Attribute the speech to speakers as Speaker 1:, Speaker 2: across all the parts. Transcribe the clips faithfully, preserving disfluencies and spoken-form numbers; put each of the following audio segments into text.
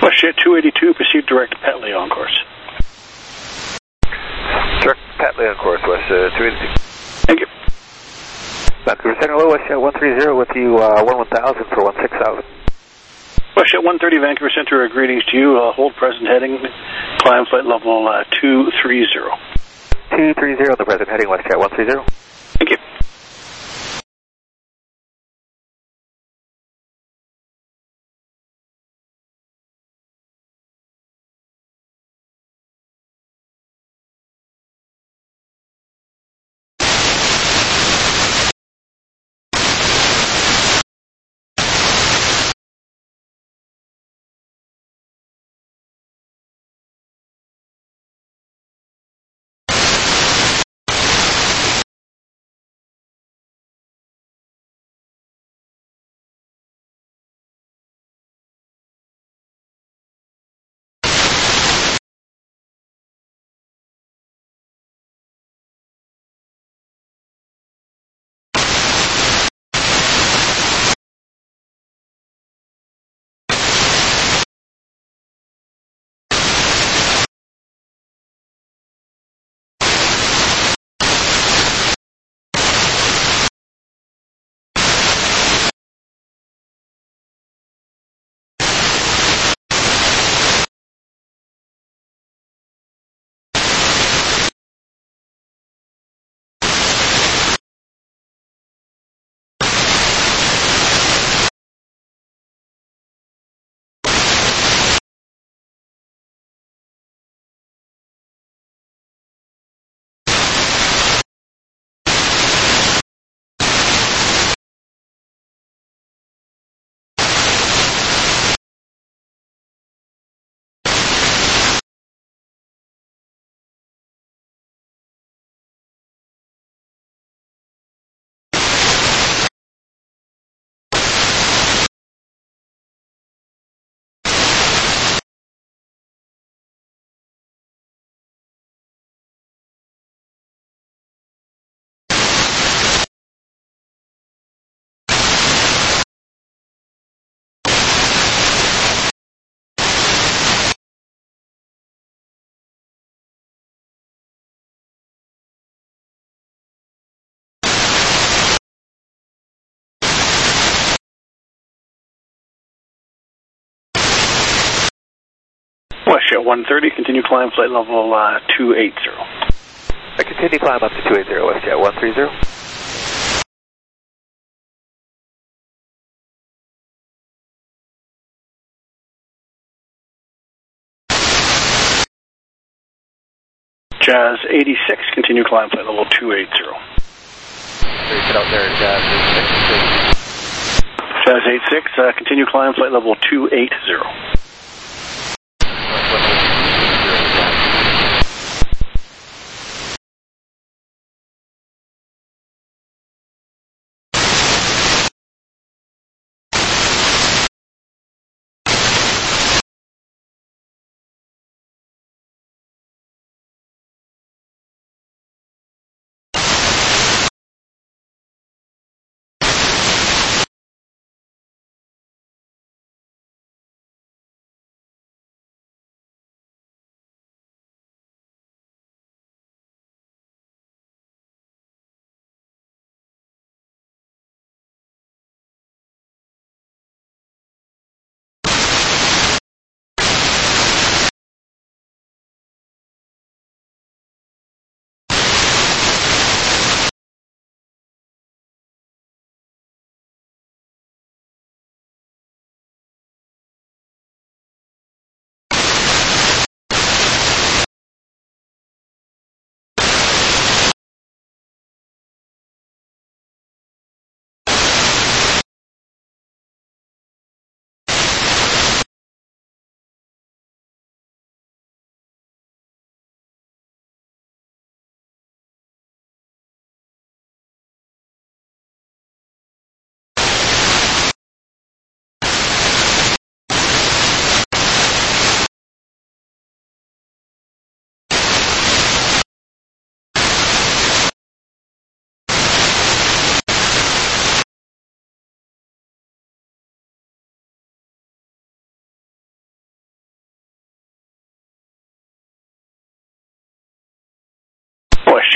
Speaker 1: WestJet two eighty-two, proceed direct to Patley on course.
Speaker 2: Direct Patley on course, WestJet two eighty-two.
Speaker 1: Thank you.
Speaker 2: Vancouver Center, hello, WestJet one thirty with you, uh, one one thousand for one six thousand.
Speaker 1: WestJet one thirty, Vancouver Center, uh, greetings to you. Uh, hold present heading, climb flight level uh, two three zero.
Speaker 2: two three zero, the present heading, WestJet one thirty.
Speaker 1: Thank you. WestJet one thirty, continue climb flight level uh, two eighty.
Speaker 2: I continue climb up to two eighty, WestJet one thirty.
Speaker 1: Jazz eighty-six, continue climb flight level two eighty.
Speaker 2: So you sit out there, Jazz eighty-six.
Speaker 1: Jazz eighty-six, uh, continue climb flight level two eighty.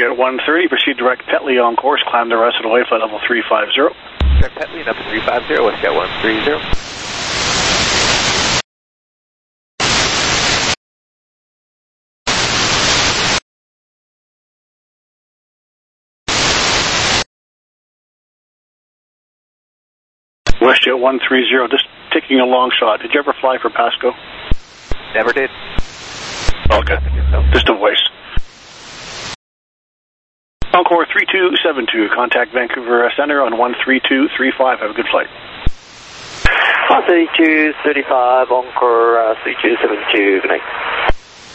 Speaker 1: WestJet one thirty, proceed direct Petley on course, climb the rest of the way, flight level three five zero.
Speaker 2: Direct Petley, number three five zero, WestJet one thirty.
Speaker 1: WestJet one thirty, just taking a long shot. Did you ever fly for Pasco?
Speaker 2: Never did.
Speaker 1: Okay, just a voice. Encore three two seven two, contact Vancouver Center on one three two three five. Have a good flight.
Speaker 3: one thirty-two thirty-five, Encore uh, three two seven two, good night.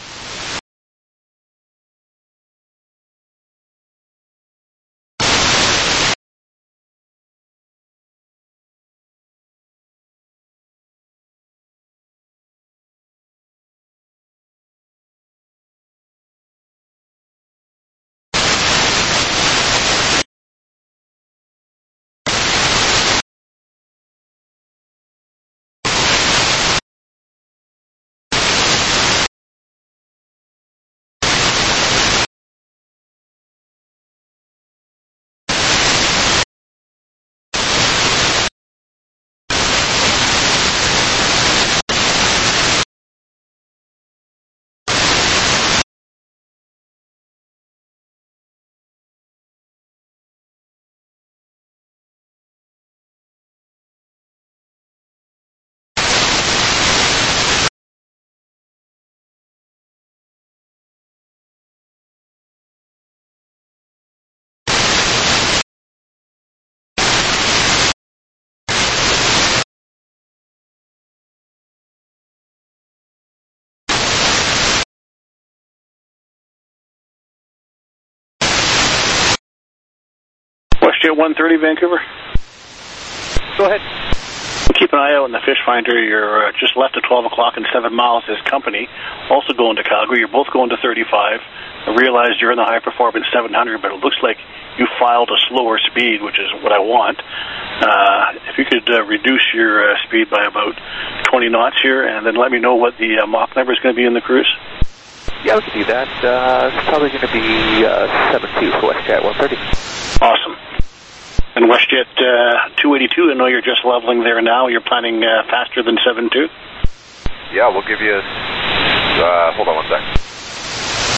Speaker 1: WestJet one thirty, Vancouver.
Speaker 2: Go ahead.
Speaker 1: Keep an eye out on the fish finder. You're uh, just left at twelve o'clock and seven miles. This company also going to Calgary. You're both going to thirty-five. I realize you're in the high performance seven hundred, but it looks like you filed a slower speed, which is what I want. Uh, if you could uh, reduce your uh, speed by about twenty knots here, and then let me know what the uh, Mach number is going to be in the cruise.
Speaker 2: Yeah, we can do that. Uh, it's probably going to be uh, seven two for WestJet one thirty.
Speaker 1: Awesome. And WestJet uh, two eighty-two, I know you're just leveling there now. You're planning uh, faster than seven two?
Speaker 4: Yeah, we'll give you, uh, hold on one sec.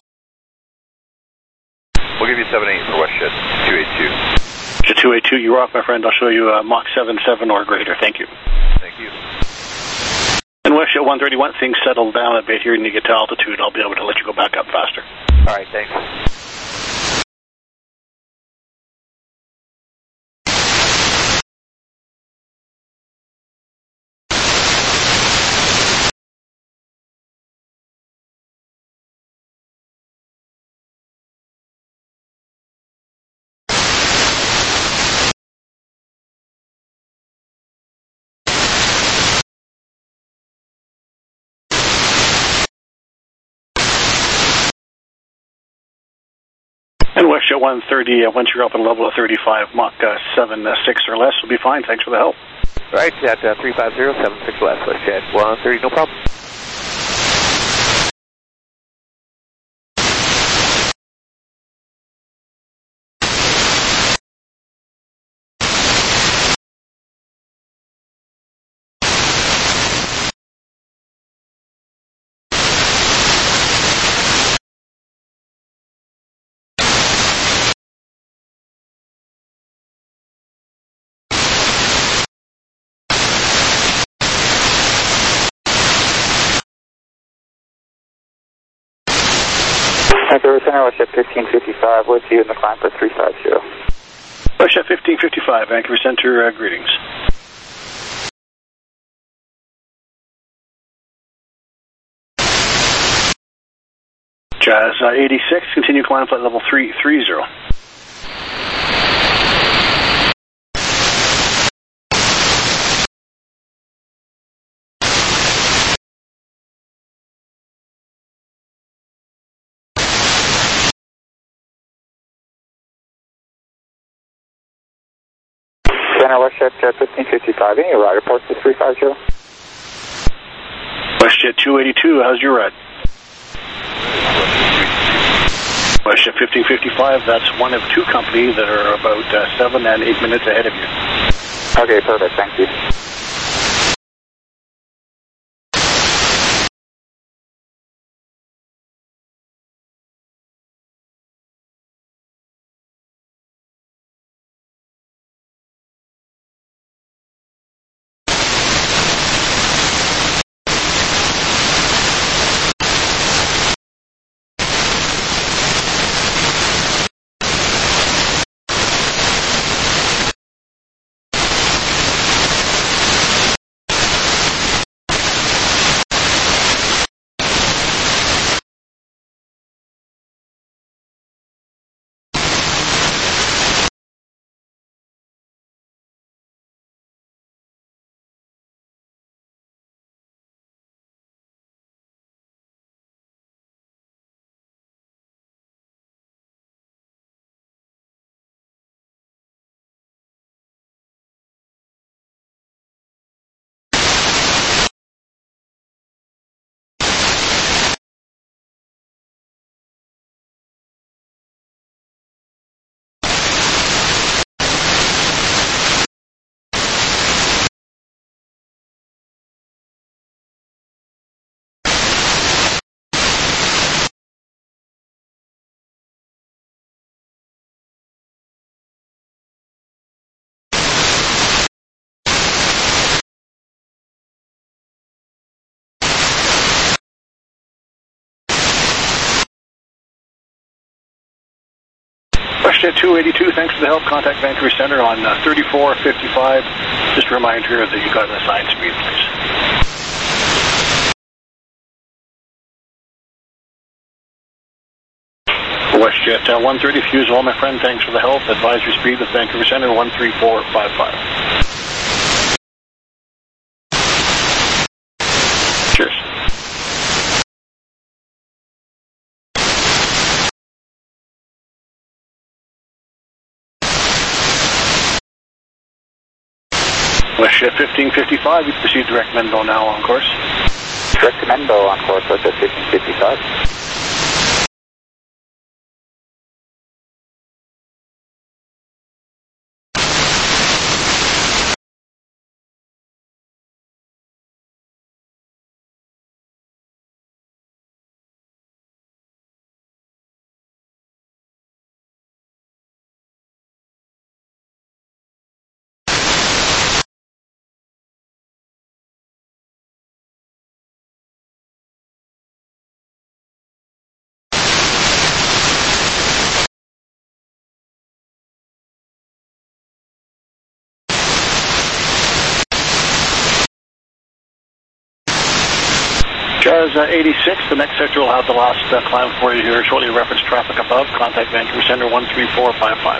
Speaker 4: We'll give you seven eight for WestJet two eighty-two.
Speaker 1: WestJet two eighty-two, you rock, my friend. I'll show you uh, Mach seven seven or greater. Thank you.
Speaker 4: Thank you.
Speaker 1: And WestJet one thirty, once things settle down a bit here and you get to altitude, I'll be able to let you go back up faster.
Speaker 2: All right, thanks.
Speaker 1: And WestJet one thirty, uh, once you're up at a level of thirty-five, Mach uh, seven six or less will be fine. Thanks for the help.
Speaker 2: All right, at uh, three five zero seven six less, WestJet one thirty, no problem.
Speaker 3: Vancouver Center, WestJet fifteen fifty-five, with you in the climb for three five zero.
Speaker 1: WestJet fifteen fifty-five, Vancouver Center, uh, greetings. Jazz uh, eighty-six, continue climb flight level three three zero.
Speaker 3: Center, WestJet fifteen fifty-five, any ride reports to three five zero?
Speaker 1: WestJet two eighty-two, how's your ride? WestJet fifteen fifty-five, that's one of two companies that are about uh, seven and eight minutes ahead of you.
Speaker 5: Okay, perfect. Thank you.
Speaker 1: WestJet two eighty-two, thanks for the help. Contact Vancouver Center on uh, thirty-four fifty-five. Just a reminder that you got an assigned speed, please. WestJet uh, one thirty, fuse well, my friend. Thanks for the help. Advisory speed with Vancouver Center one three four five five. Cheers. WestJet fifteen fifty-five, you proceed direct Menbo now on course.
Speaker 5: Direct to Menbo on course, WestJet fifteen fifty-five.
Speaker 1: Jazz uh, eighty-six, the next sector will have the last uh, climb for you here shortly. Reference traffic above. Contact Vancouver Center one three four five five.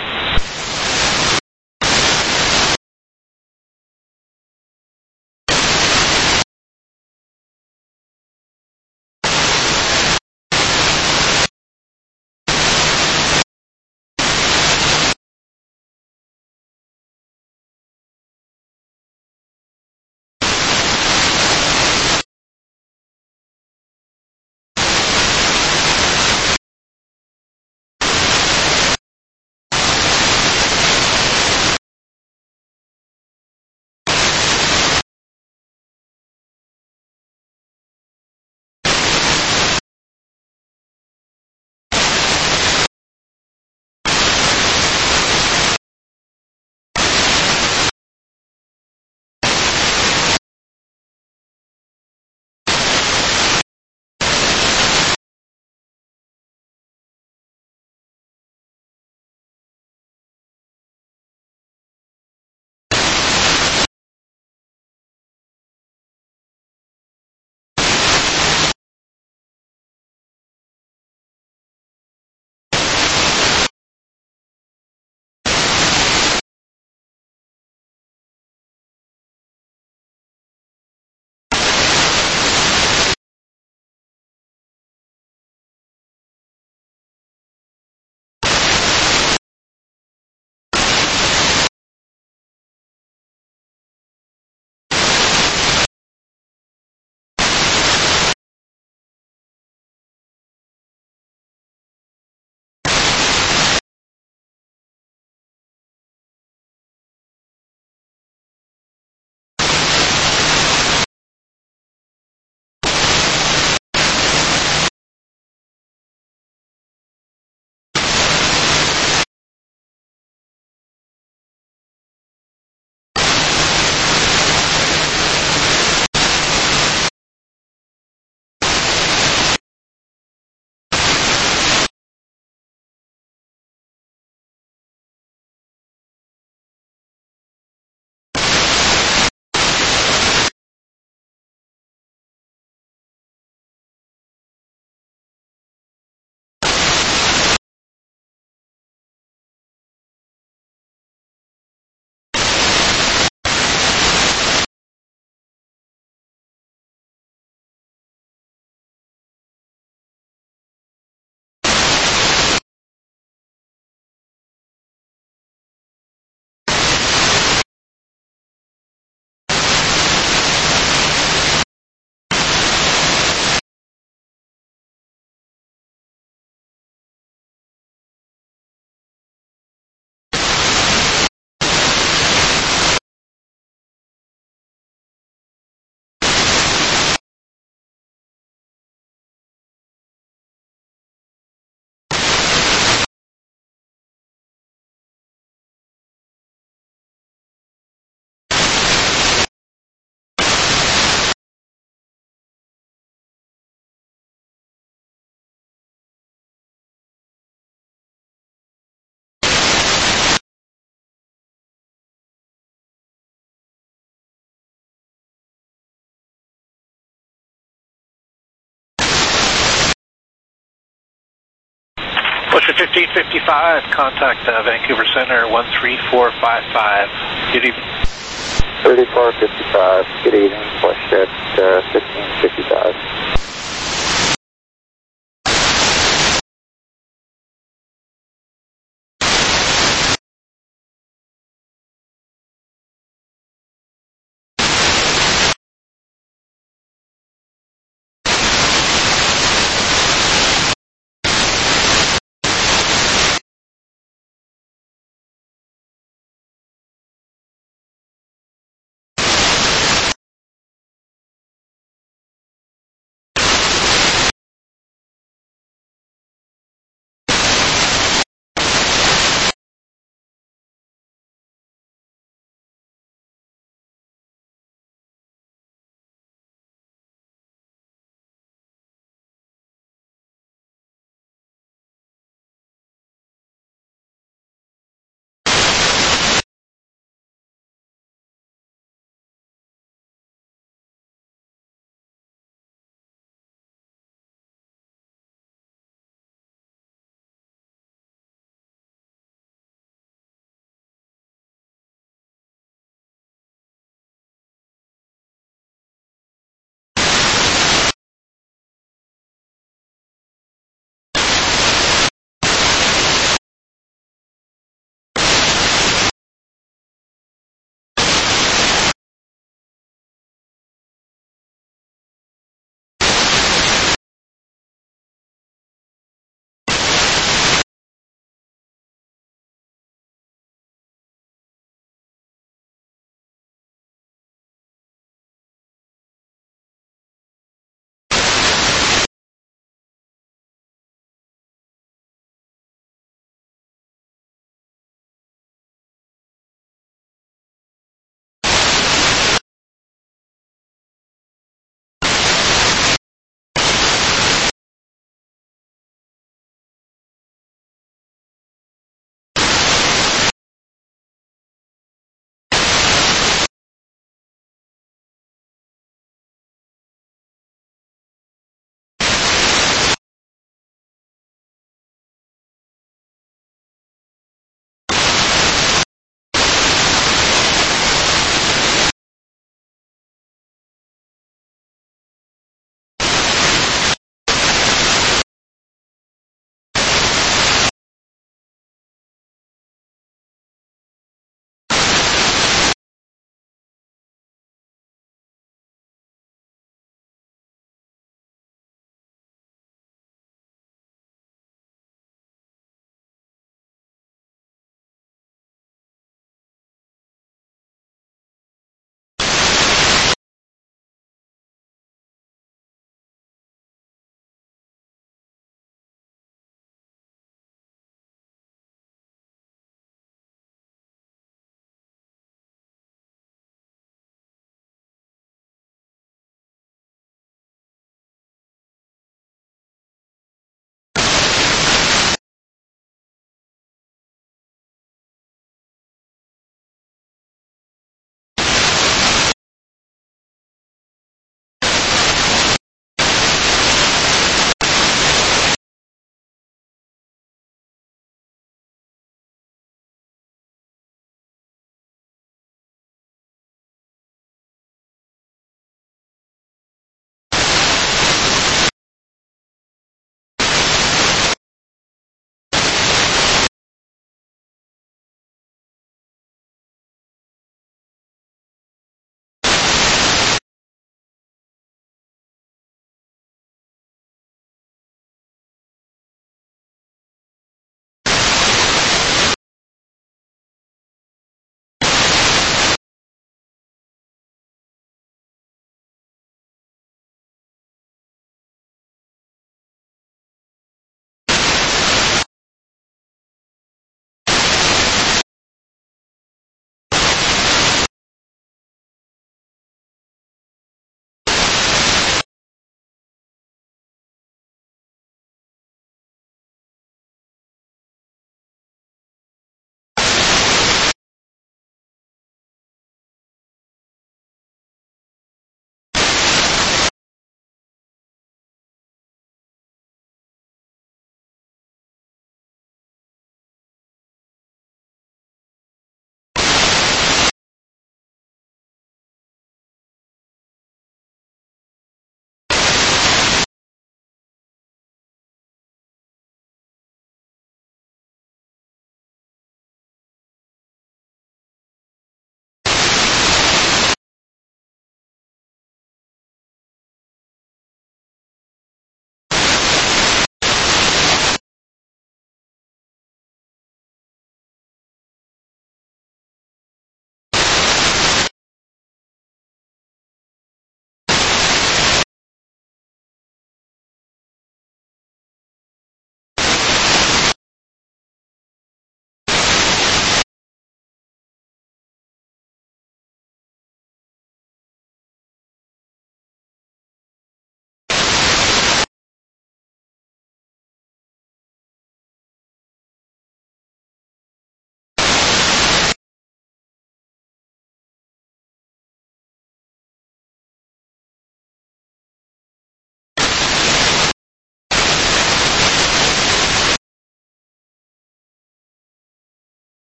Speaker 6: Alaska fifteen fifty-five, contact uh, Vancouver Center one three four five five. Good evening.
Speaker 5: thirty-four fifty-five, good evening, WestJet uh, fifteen fifty-five.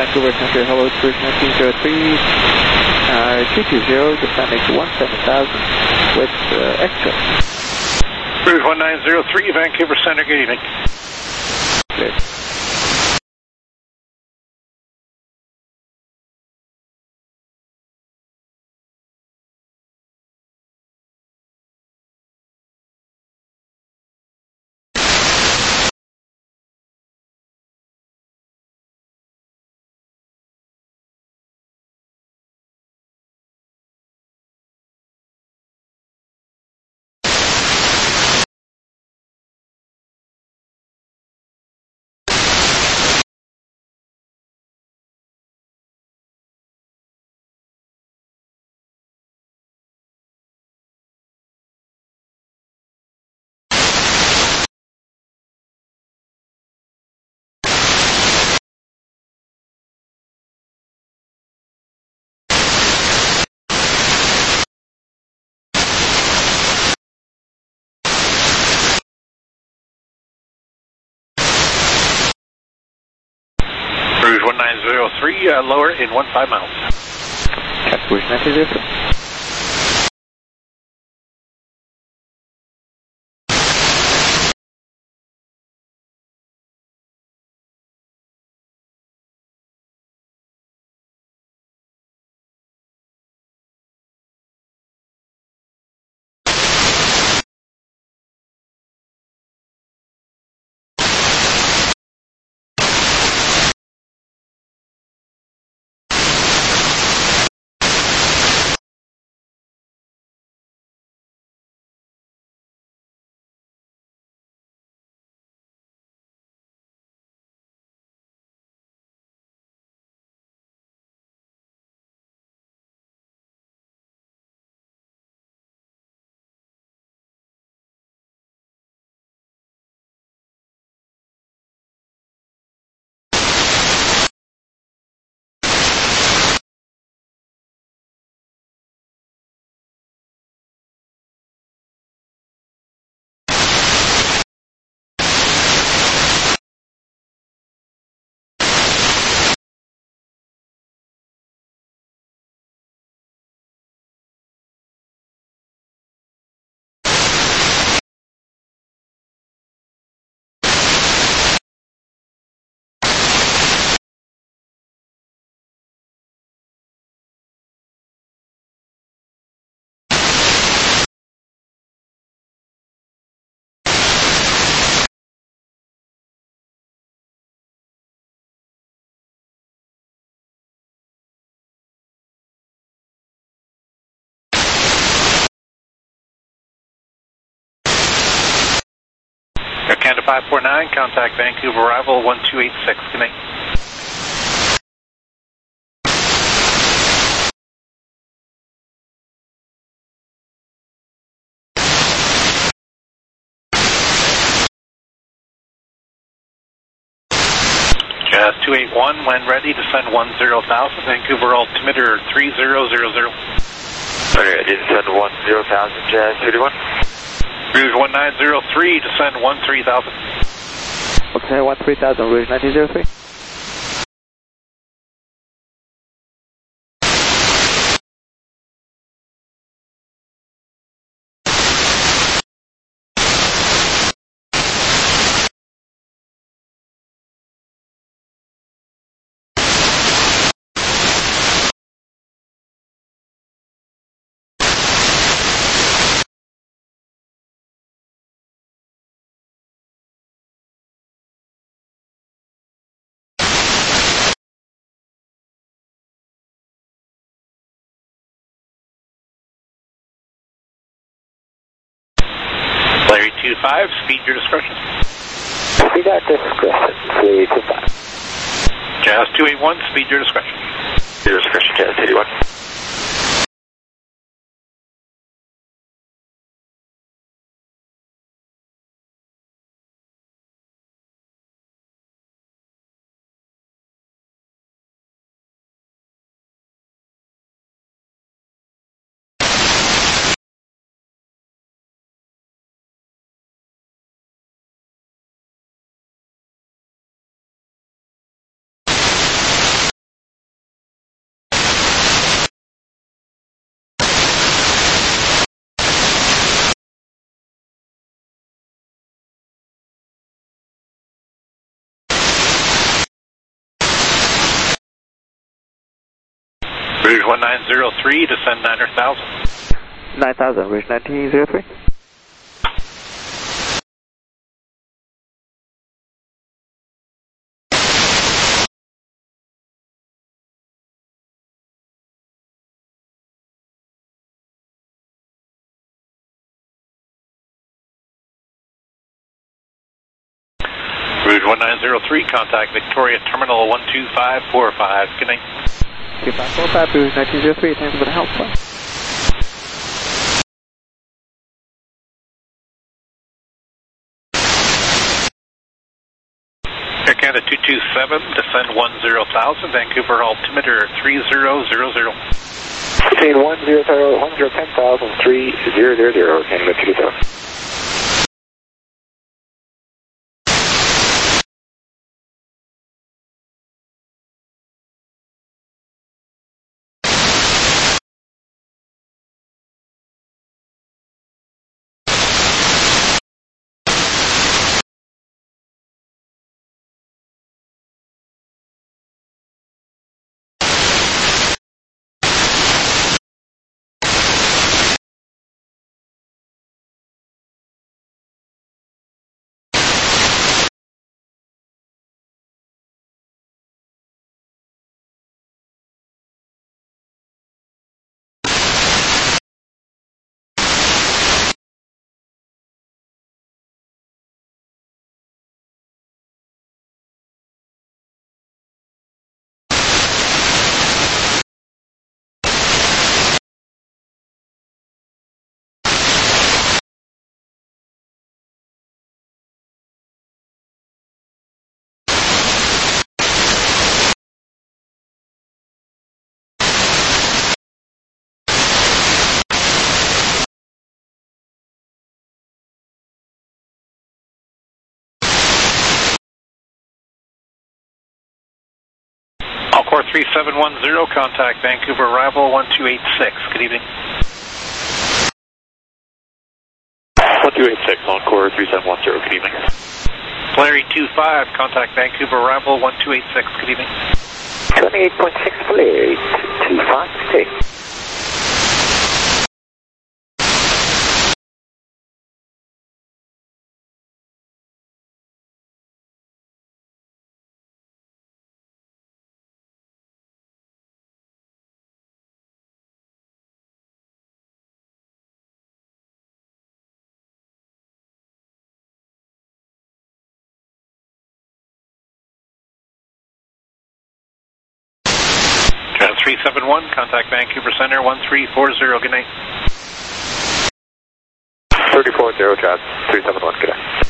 Speaker 2: Vancouver Center, hello, Cruise nineteen oh three, uh, two two zero, descending to one seven thousand with uh, extra.
Speaker 6: Cruise one nine zero three, Vancouver Center, good evening.
Speaker 2: Good.
Speaker 6: Cruise one nine zero three, uh, lower in one five miles.
Speaker 2: Check Cruise nineteen oh three.
Speaker 6: Air Canada five four nine, contact Vancouver arrival one two eight six, good night. Jazz two eight one, when ready, descend one zero thousand, Vancouver altimeter three zero zero zero.
Speaker 5: Okay, descend one zero thousand, Jazz two eight one.
Speaker 6: Rouge one nine zero three, descend one three thousand.
Speaker 2: Okay, one three thousand, Rouge nineteen oh three.
Speaker 6: Larry two five, speed your discretion.
Speaker 5: Speed at discretion, three two five.
Speaker 6: Jazz two eight one, speed your discretion.
Speaker 5: Your discretion, Jazz two eight one.
Speaker 6: Rouge one nine zero three, descend nine thousand.
Speaker 2: nine thousand, Rouge nineteen zero three.
Speaker 6: Rouge one nine zero three, contact Victoria Terminal one two five four five. Good night.
Speaker 2: two five four five, Rouge nineteen zero three, thanks for the help, sir.
Speaker 6: Air Canada two two seven, descend one zero thousand, Vancouver altimeter three zero zero zero.
Speaker 5: Between one zero zero, one hundred ten thousand, three zero zero zero, Canada two two seven.
Speaker 6: Encore three seven one zero, contact Vancouver arrival one two eight six. Good evening.
Speaker 5: one two eight six, Encore three seven one zero, good evening.
Speaker 6: Larry two five, contact Vancouver arrival one two eight six. Good evening.
Speaker 5: twenty-eight point six, Larry two five six.
Speaker 6: three seven one, contact Vancouver Center one three four zero. Good night.
Speaker 5: three four zero, Jazz three seven one, good night.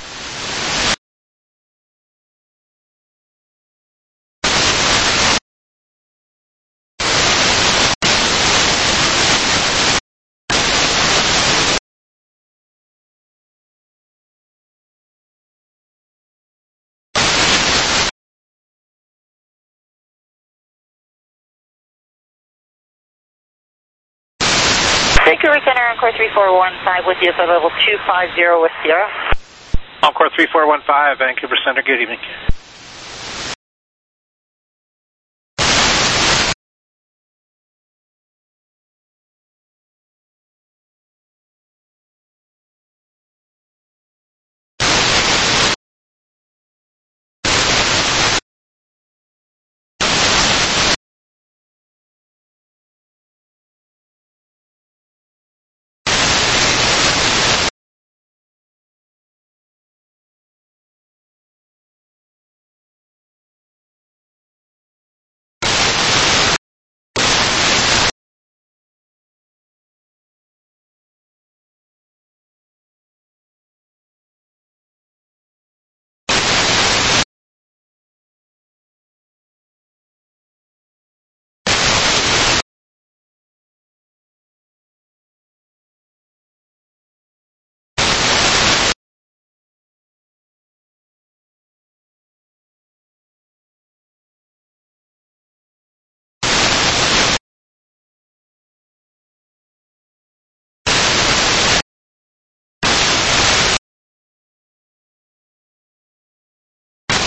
Speaker 7: Vancouver Center, Encore three four one five with you for level two five zero with Sierra.
Speaker 6: Encore three four one five, Vancouver Center, good evening.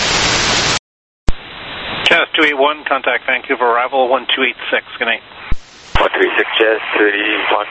Speaker 6: Jazz two eight one, contact Vancouver arrival one two eight six. Good night.
Speaker 3: one three six Jazz, thirty-one.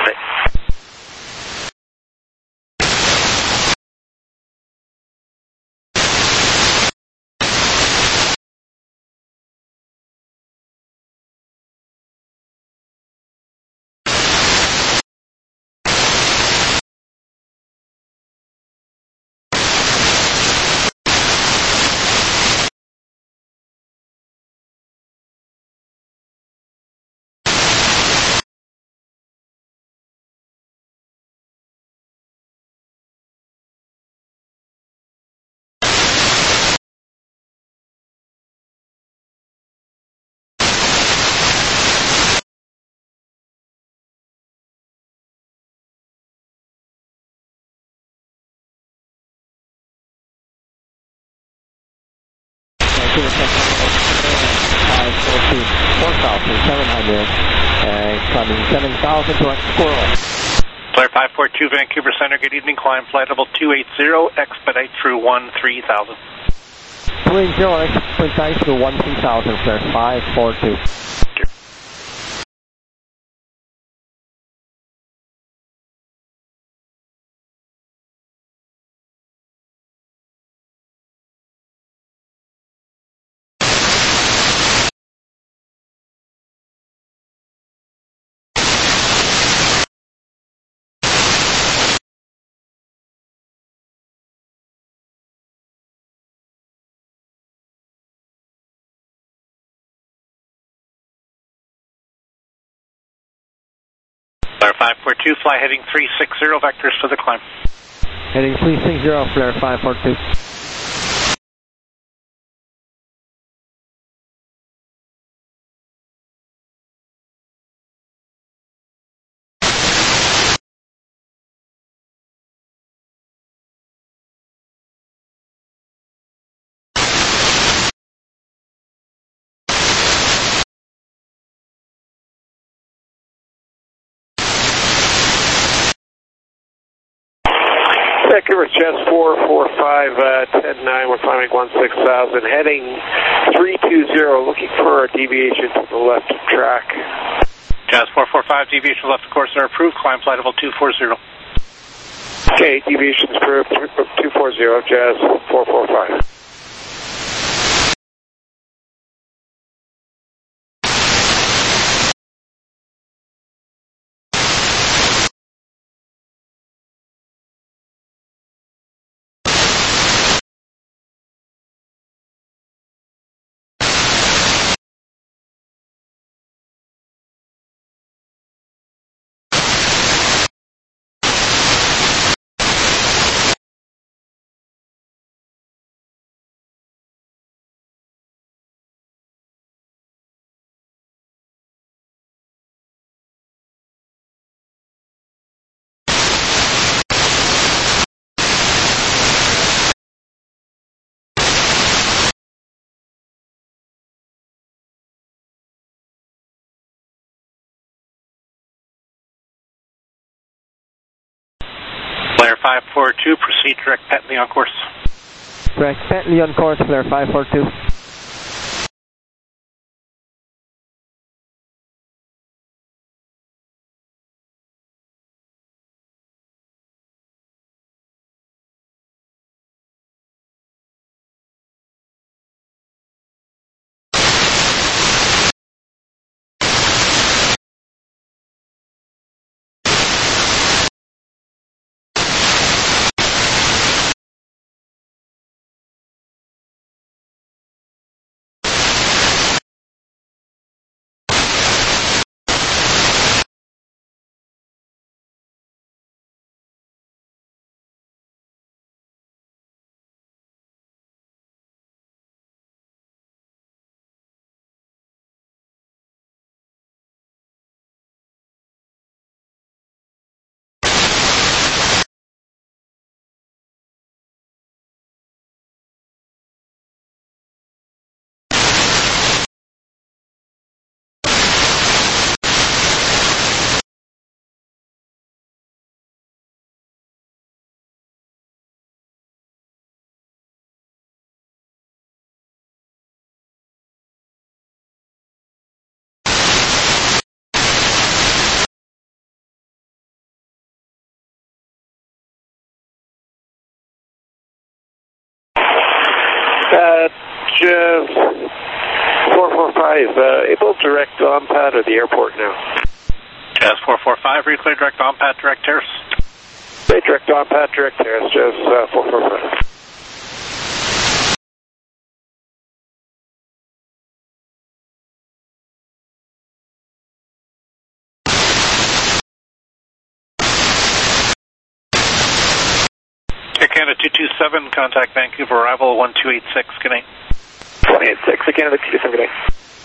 Speaker 2: four thousand seven hundred and coming seven thousand to Squirrel.
Speaker 6: Flare five four two, Vancouver Center, good evening. Climb flight level two eighty, expedite through one three thousand.
Speaker 2: two eighty, expedite through one three thousand, Flare five four two.
Speaker 6: Flare five four two, fly heading three six zero, vectors for the climb.
Speaker 2: Heading three six zero, Flare five four two.
Speaker 5: Vancouver Jets four four five, uh, ten nine, we're climbing one six thousand, heading three two zero, looking for a deviation to the left of track.
Speaker 6: Jazz four four five, deviations left of course are approved, climb flight level two four zero.
Speaker 5: Okay, deviations approved, two four zero, Jazz four four five.
Speaker 6: Flare five four two, proceed direct Bentley on course.
Speaker 2: Direct Bentley on course, Flare five four two.
Speaker 5: uh, four four five, uh, able direct on pad or the airport now?
Speaker 6: Jazz four four five, are you clear direct on pad, direct terrace?
Speaker 5: Hey, direct on pad, direct terrace, Jazz uh, four four five.
Speaker 6: Air Canada two two seven, contact Vancouver arrival one two eight six, good night.
Speaker 3: one eight six, Air Canada two two seven, good day.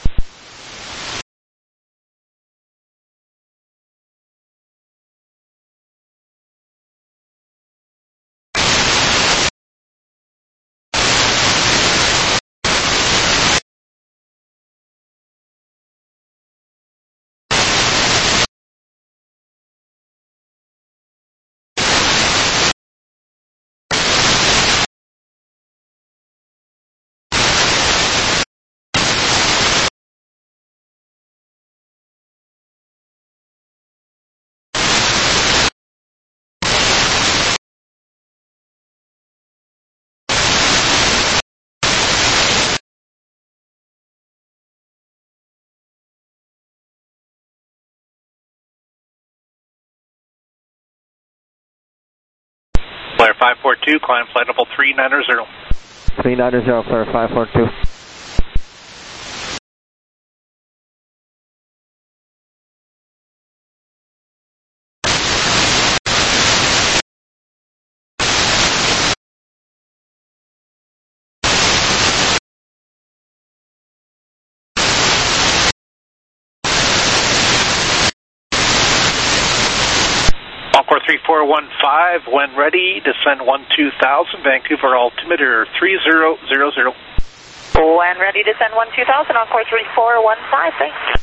Speaker 6: Flyer five four two, climb flight level three nine zero.
Speaker 2: three nine zero, Flyer five four two.
Speaker 6: Encore three four one five, when ready, descend one two thousand, Vancouver altimeter three zero zero zero.
Speaker 7: When ready, descend one two thousand, Encore three four one five, thanks.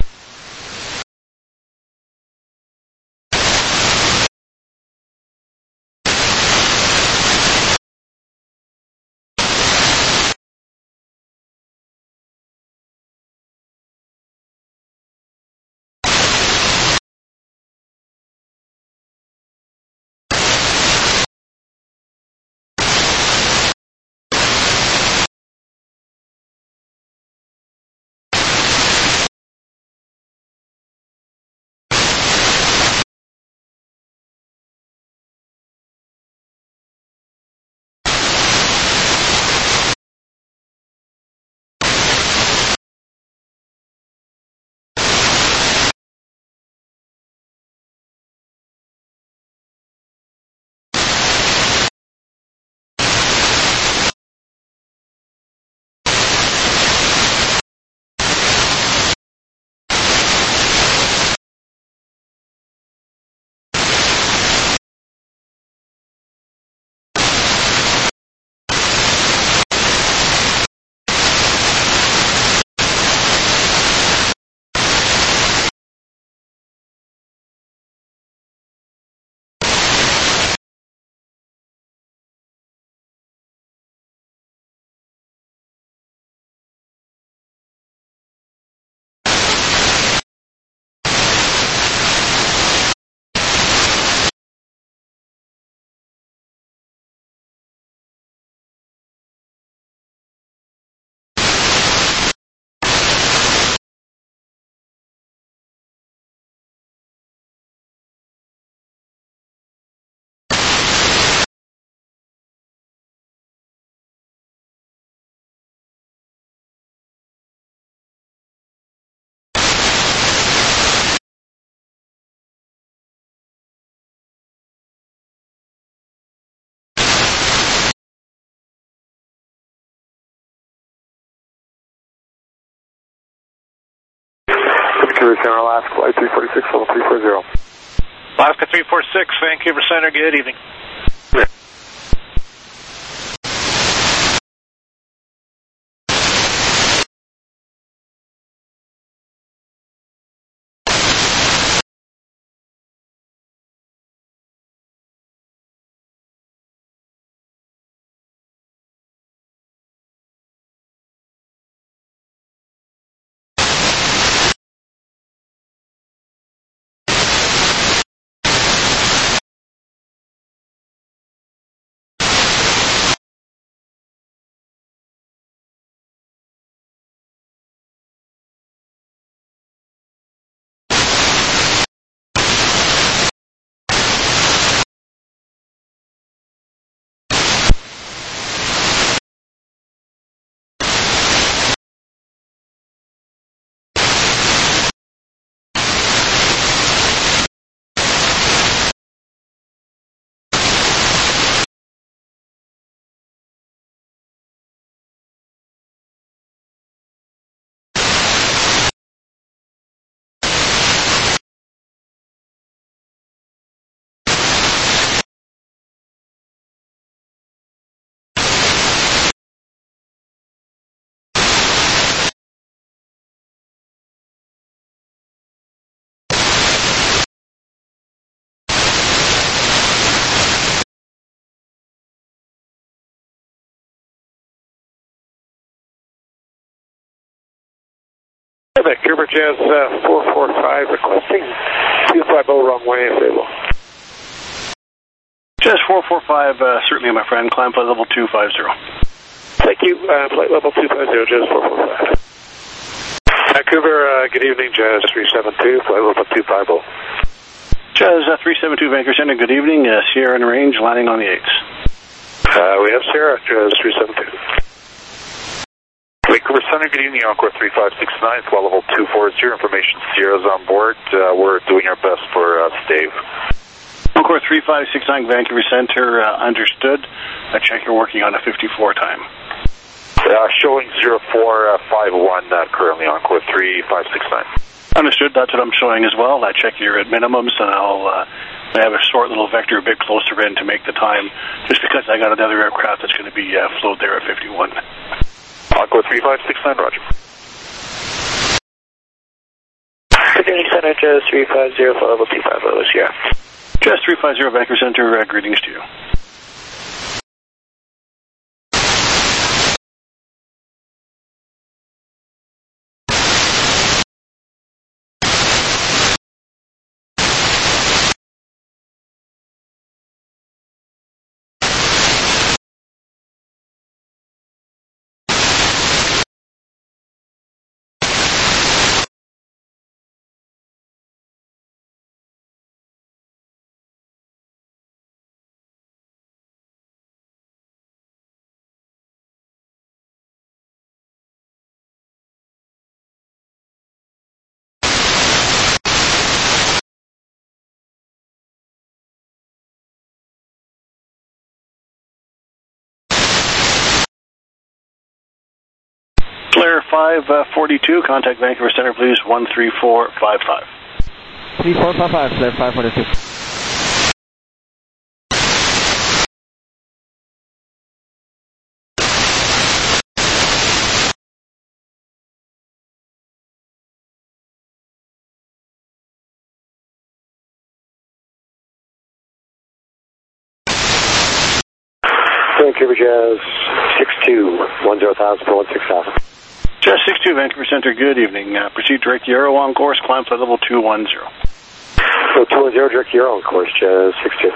Speaker 5: Vancouver Center, Alaska, flight three forty-six, level three four zero.
Speaker 6: Alaska three four six, Vancouver Center, good evening.
Speaker 5: Vancouver Jazz uh, four four five requesting two five zero runway available.
Speaker 1: Jazz four four five, uh, certainly my friend, climb flight level two five zero.
Speaker 5: Thank you, uh, flight level two five zero, Jazz four four five. Vancouver, uh, good evening, Jazz three seven two, flight level two five zero.
Speaker 1: Jazz uh, three seven two, Vancouver Center, good evening, uh, Sierra in range, landing on the eights.
Speaker 5: Uh, we have Sierra, Jazz three seven two.
Speaker 4: Vancouver Center, good evening, Encore three five six nine, flight level two four zero, information Sierra's on board. Uh, we're doing our best for uh, Stave.
Speaker 1: Encore three five six nine, Vancouver Center, uh, understood. I check you're working on a fifty-four time.
Speaker 4: Uh, showing zero four five one uh, currently, Encore three five six nine.
Speaker 1: Understood, that's what I'm showing as well. I check you're at minimums, and I'll uh, I have a short little vector a bit closer in to make the time, just because I got another aircraft that's going to be uh, flowed there at fifty-one.
Speaker 4: Encore three five six nine, roger.
Speaker 3: Good evening, Center, Jazz three five zero, flight level two five zero, Sierra.
Speaker 1: Jazz three five zero, Vancouver Center, uh, greetings to you. Flare five forty-two, contact Vancouver Center, please, one three four five five.
Speaker 2: three four five five, Flare five forty-two.
Speaker 5: Vancouver Jazz six two, one zero thousand for one six thousand.
Speaker 1: Jazz six two, Vancouver Center, good evening. Uh, proceed direct Euro on course, climb flight level two one zero.
Speaker 5: So two one zero, direct Euro on course, Jazz six two.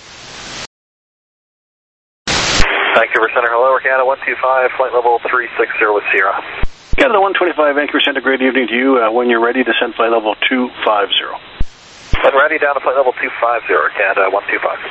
Speaker 4: Vancouver Center, hello, Canada one two five, flight level three six zero with Sierra.
Speaker 1: Canada one twenty-five, Vancouver Center, great evening to you. Uh, when you're ready, descend flight level two five zero.
Speaker 4: When ready, down to flight level two five zero, Canada one two five.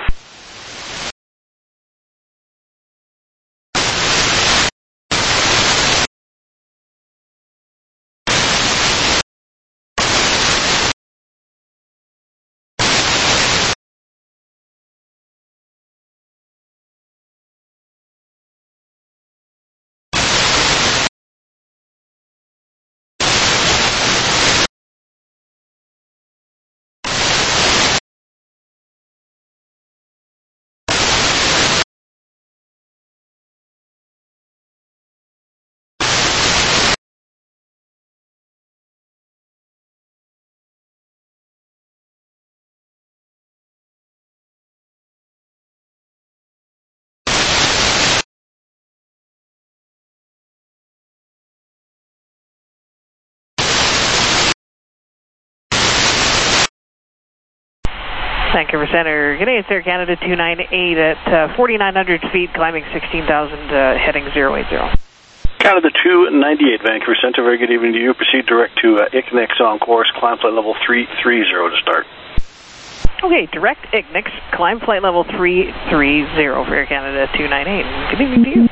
Speaker 8: Vancouver Center, good day, Air Canada two ninety-eight at uh, forty-nine hundred feet, climbing sixteen thousand, uh, heading zero eight zero.
Speaker 1: Canada two ninety-eight, Vancouver Center, very good evening to you. Proceed direct to uh, I C N I X on course, climb flight level three three zero to start.
Speaker 8: Okay, direct I C N I X, climb flight level three three zero for Air Canada two ninety-eight. Good evening to you.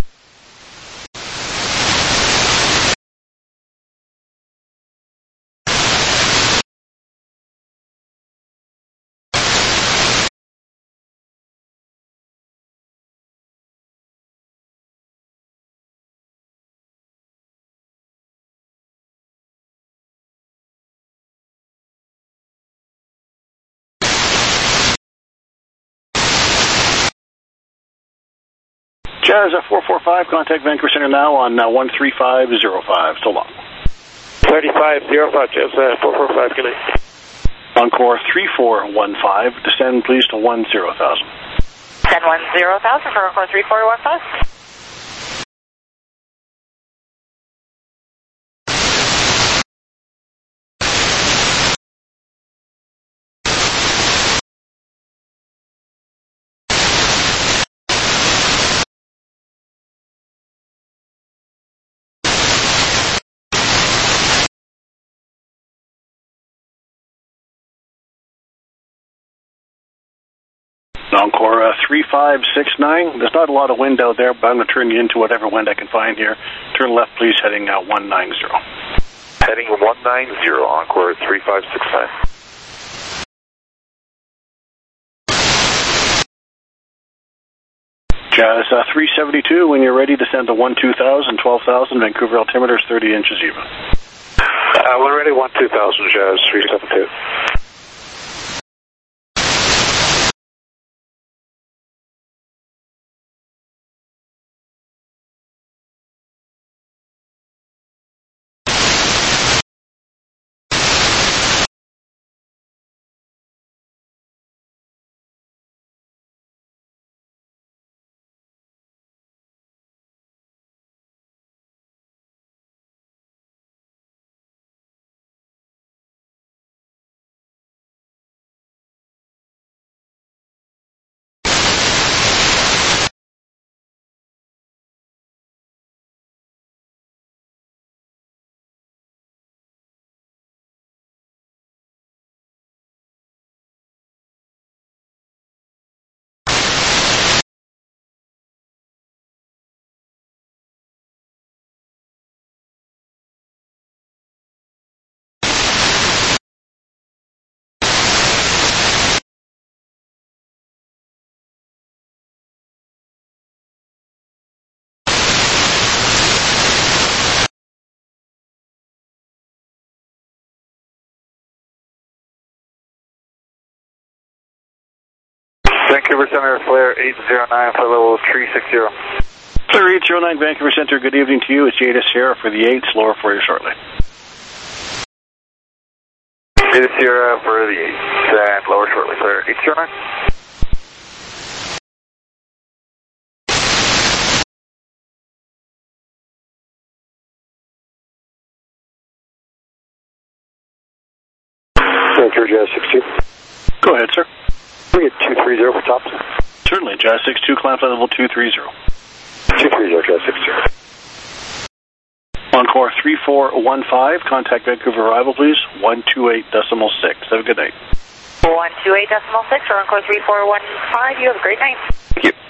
Speaker 1: Jazz uh, four four five, contact Vancouver Center now on uh, one three five zero five. So long.
Speaker 5: thirty-five zero five, Jazz uh, four four five, good night.
Speaker 1: Encore three four one five, descend please to one zero thousand.
Speaker 7: Descend one zero thousand for Encore three four one five.
Speaker 1: Encore uh, three five six nine. There's not a lot of wind out there, but I'm going to turn you into whatever wind I can find here. Turn left, please, heading uh, one nine zero.
Speaker 4: Heading one nine zero, Encore three five six nine.
Speaker 1: Jazz uh, three seventy-two, when you're ready, descend to one two thousand, twelve thousand, Vancouver altimeter is thirty inches even.
Speaker 5: Uh, we're ready, one two thousand, Jazz three seventy-two.
Speaker 3: Vancouver Center, flare eight zero nine, flight level three sixty.
Speaker 1: Flare eight zero nine, Vancouver Center, good evening to you. It's Jada Sierra for the eights, lower for you shortly.
Speaker 3: Jada Sierra for the eights, and lower shortly, flare eight zero nine.
Speaker 5: Vancouver Jazz six two.
Speaker 1: Go ahead, sir.
Speaker 5: We get two three zero for tops.
Speaker 1: Certainly, Jazz six two, climb flight level two three zero.
Speaker 5: two three zero, Jazz six two.
Speaker 1: Encore three four one five, contact Vancouver arrival, please, one two eight decimal six. Have a good night.
Speaker 7: one two eight decimal six, or Encore three four one five, you have a great night.
Speaker 1: Thank you.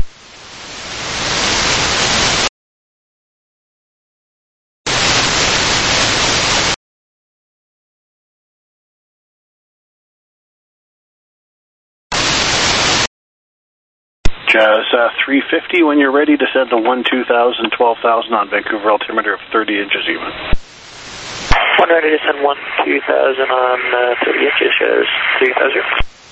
Speaker 1: Jazz uh, three fifty, when you're ready, descend to one two thousand, twelve thousand on Vancouver altimeter of thirty inches even.
Speaker 3: One ready to send one two thousand on uh, thirty inches, Jazz three thousand.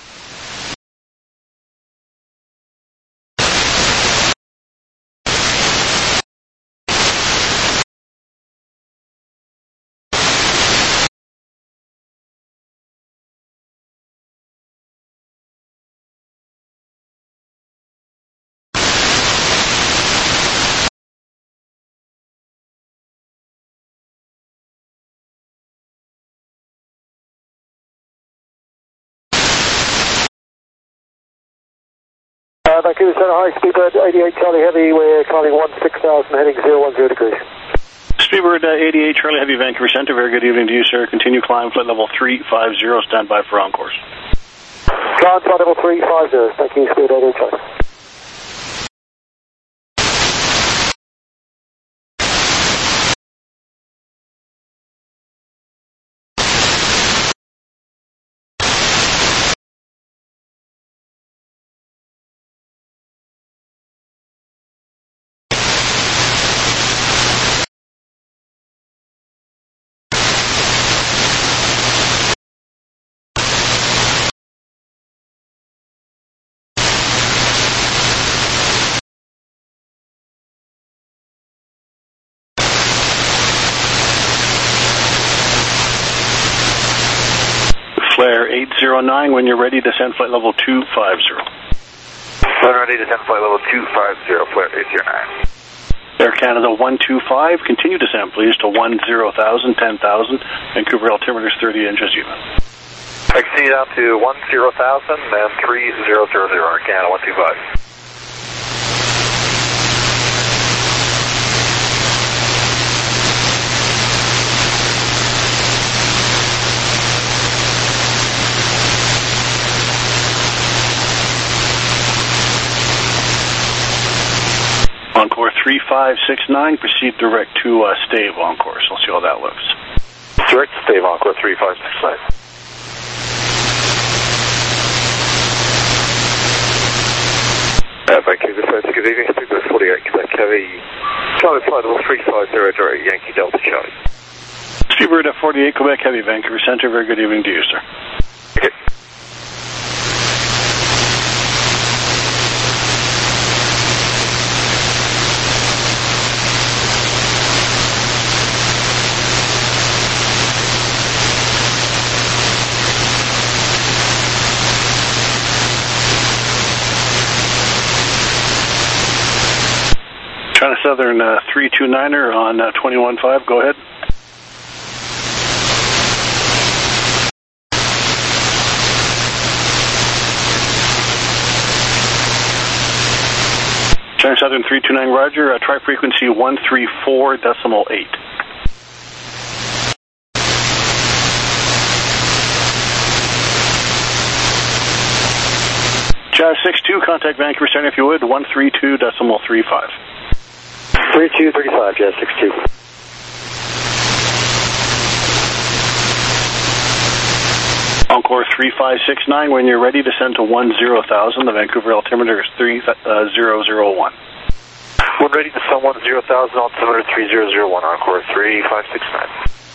Speaker 5: Uh, Vancouver Center, high speedbird eighty-eight Charlie Heavy, we're climbing one six thousand, heading zero one zero degrees.
Speaker 1: Speedbird uh, eighty-eight Charlie Heavy, Vancouver Center, very good evening to you, sir. Continue climb, flight level three five zero, stand by for encores.
Speaker 5: Climb flight level three five zero, thank you, speed eighty-eight Charlie.
Speaker 1: Flare eight zero nine, when you're ready, descend flight level two five zero.
Speaker 3: When ready to send flight level two five zero, flare eight zero nine.
Speaker 1: Air Canada one two five, continue descent please to one zero thousand, ten thousand, Vancouver altimeter is thirty inches even.
Speaker 3: Exceed out to one zero thousand and three zero zero zero, Air Canada one two five.
Speaker 1: Encore three five six nine, proceed direct to uh, Stave Encore, so I'll see how that looks.
Speaker 4: Direct to Stave Encore three five six nine. Uh, Vancouver, good evening, Speedbird forty-eight, Quebec Heavy, Charlie Flight Level three five zero, direct Yankee Delta Charlie.
Speaker 1: Speedbird at forty-eight, Quebec Heavy, Vancouver Centre, very good evening to you, sir.
Speaker 4: Okay.
Speaker 1: China Southern uh, three two niner on uh, twenty-one five, go ahead. China Southern three two nine, roger, uh, try frequency one three four decimal eight. Jazz six two, contact Vancouver Center if you would, one three two decimal three five.
Speaker 3: three two three five, Jazz six two.
Speaker 1: Encore three five six nine, when you're ready, descend to one zero thousand. The Vancouver altimeter is three zero zero one.
Speaker 4: When ready, descend one zero thousand, altimeter three zero zero one, Encore three five six nine.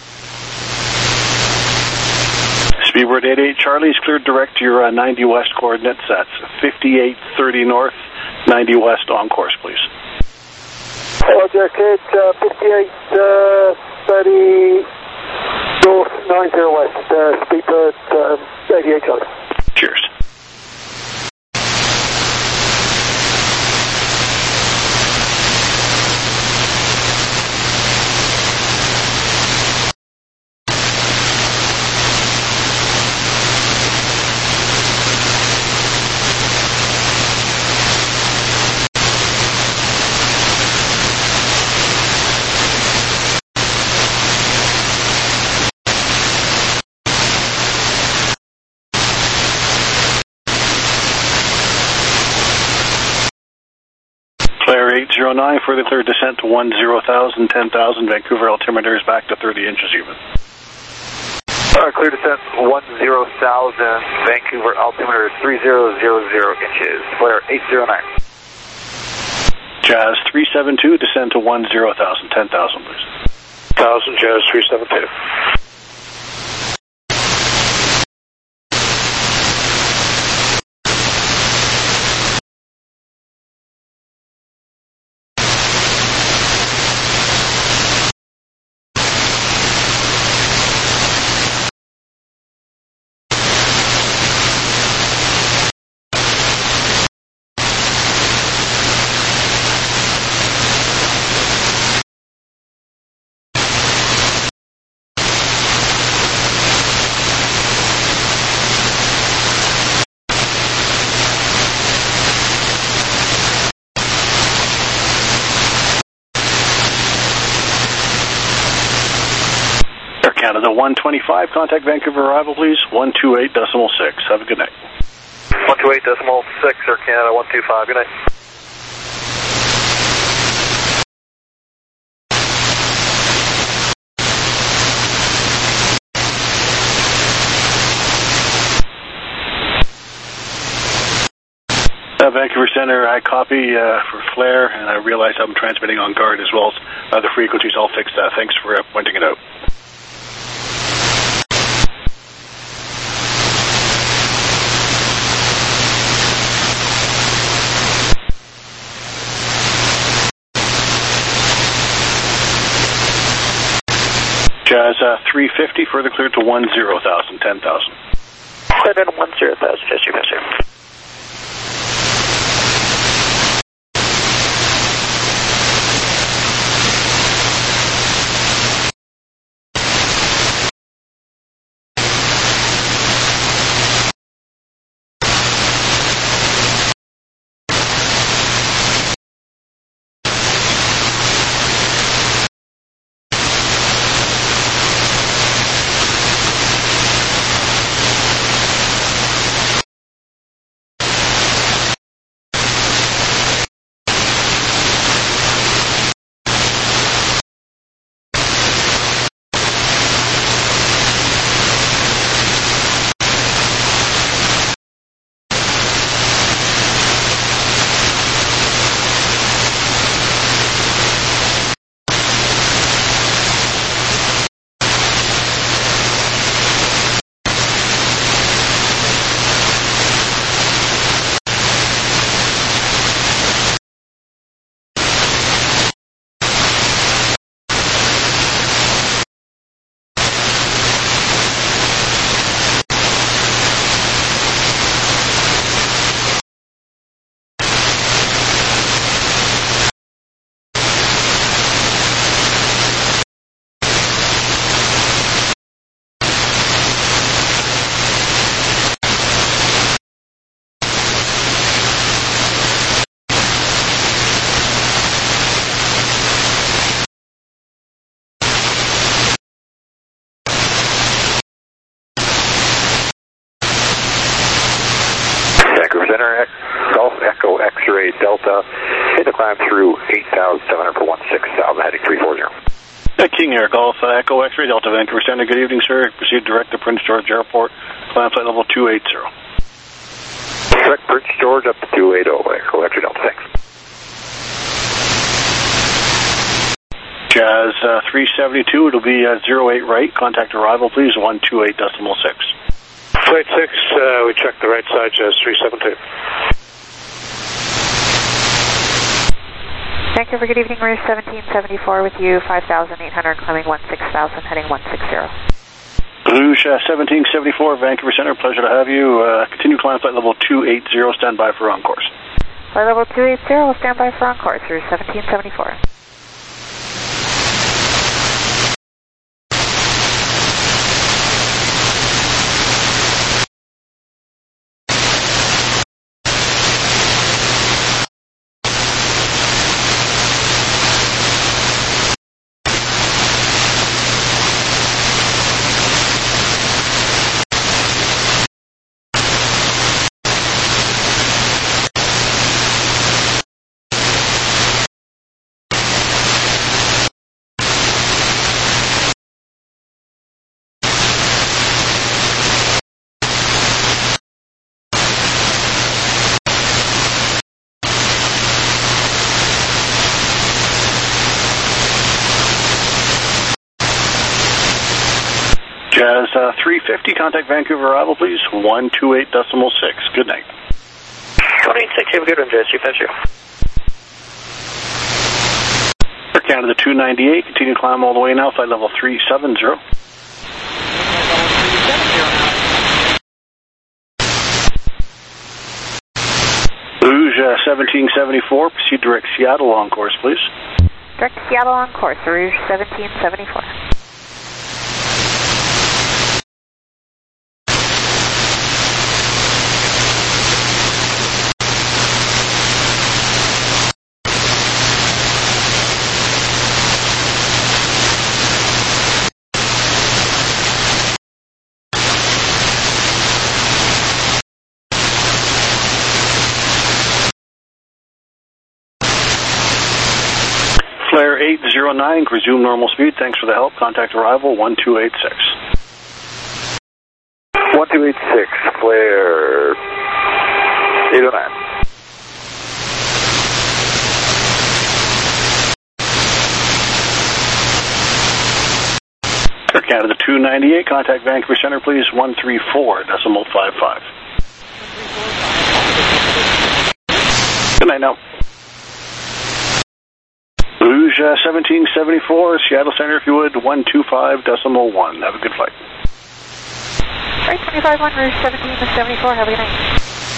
Speaker 1: Speedbird eighty-eight Charlie is cleared direct to your uh, ninety west coordinates. That's fifty-eight thirty north, ninety west on course, please.
Speaker 3: Roger, kid, uh, fifty-eight thirty north, ninety west, uh, Speedbird um, eighty-eight Charlie.
Speaker 1: Cheers. Claire eight zero nine, further clear descent to one zero thousand, ten thousand, Vancouver altimeter is back to thirty inches even.
Speaker 4: Uh, clear descent one zero thousand, Vancouver altimeter three zero zero zero inches, Claire eight zero nine.
Speaker 1: Jazz three seven two, descend to one zero thousand, ten thousand, please.
Speaker 4: one thousand, Jazz three seven two.
Speaker 1: Canada one twenty-five, contact Vancouver arrival, please, one two eight decimal six. Have a good night.
Speaker 4: one two eight decimal six, Air Canada one two five, good night.
Speaker 1: Uh, Vancouver Center, I copy uh, for flare, and I realize I'm transmitting on guard as well as uh, the frequencies. I'll fix that. Thanks for uh, pointing it out. Jazz uh, three fifty, further cleared to one zero thousand, ten thousand.
Speaker 3: Cleared in one zero thousand, just your measure.
Speaker 4: Center Golf Echo X-Ray Delta, hit the climb through eight thousand seven hundred for one six thousand, heading three four zero.
Speaker 1: Uh, King Air Golf uh, Echo X-Ray Delta Vancouver Center. Good evening, sir. Proceed direct to Prince George Airport. Climb flight level two eighty.
Speaker 4: Direct Prince George up to two eighty, Echo X-Ray Delta, thanks.
Speaker 1: Jazz uh, three seventy-two, it'll be uh, zero eight right. Contact arrival, please, one two eight decimal six.
Speaker 5: Flight six, uh, we checked the right side, Jazz three seventy-two.
Speaker 8: Vancouver, good evening, Rouge seventeen seventy-four with you, five thousand eight hundred, climbing one six thousand, heading one six zero.
Speaker 1: Rouge uh, seventeen seventy-four, Vancouver Center, pleasure to have you. Uh, continue climb flight level two eighty, stand by for on course.
Speaker 8: Flight level two eighty, we'll stand by for on course, Rouge seventeen seventy-four.
Speaker 1: Jazz uh, three fifty, contact Vancouver arrival, please, one two eight decimal six. Good night.
Speaker 3: one eight six, have a good one, Jazz. You finish you.
Speaker 1: Air Canada two ninety-eight, continue climb all the way now, flight level three seventy. Rouge uh, seventeen seventy-four, proceed direct Seattle on course, please.
Speaker 8: Direct Seattle on course, Rouge seventeen seventy-four.
Speaker 1: Flare eight zero nine, resume normal speed. Thanks for the help. Contact arrival one two eight six.
Speaker 4: one two eight six, flare eight oh nine.
Speaker 1: Air Canada two ninety-eight, contact Vancouver Center, please, one three four decimal five five. Good night now. Rouge uh, seventeen seventy-four, Seattle Center, if you would, one two five decimal one. Have a good flight.
Speaker 8: Right, twenty-five one, Rouge seventeen seventy-four, have a good night.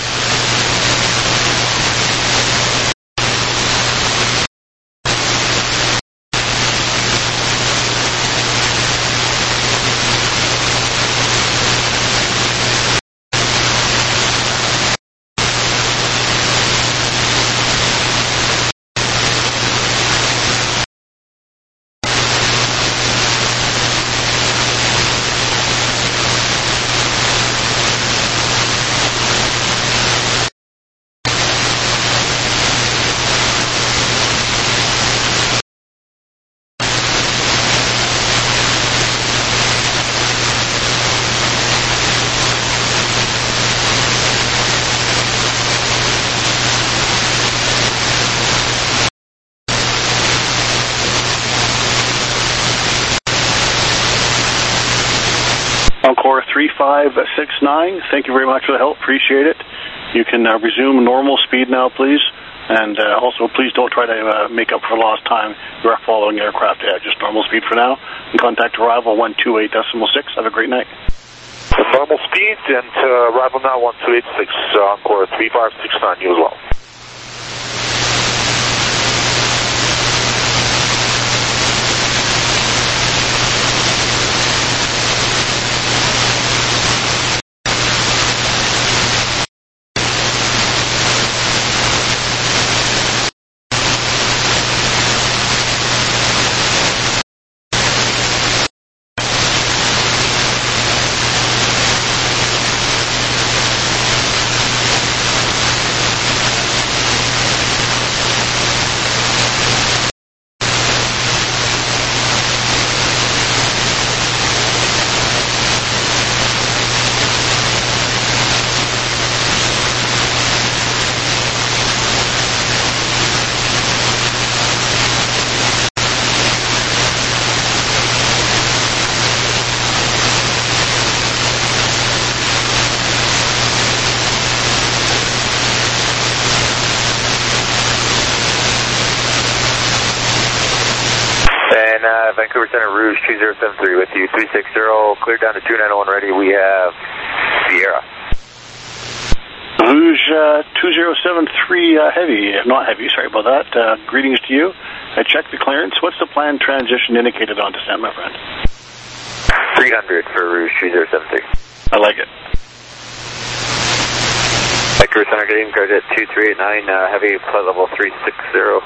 Speaker 1: Encore three five six nine, thank you very much for the help, appreciate it. You can uh, resume normal speed now, please. And uh, also, please don't try to uh, make up for lost time. You are following aircraft at just normal speed for now. And contact arrival one two eight decimal six. Have a great night.
Speaker 4: Normal speed and uh, arrival now one two eight six, uh, Encore three five six nine, you as well. Vancouver Center, Rouge two zero seven three with you, three six zero, cleared down to two nine one ready. We have Sierra.
Speaker 1: Rouge uh, two zero seven three uh, heavy, not heavy, sorry about that. Uh, greetings to you. I checked the clearance. What's the planned transition indicated on descent, my friend?
Speaker 4: three hundred for Rouge two zero seven three.
Speaker 1: I like it.
Speaker 4: Vancouver Center, getting cleared at two three eight nine, uh, heavy, flight level three six zero.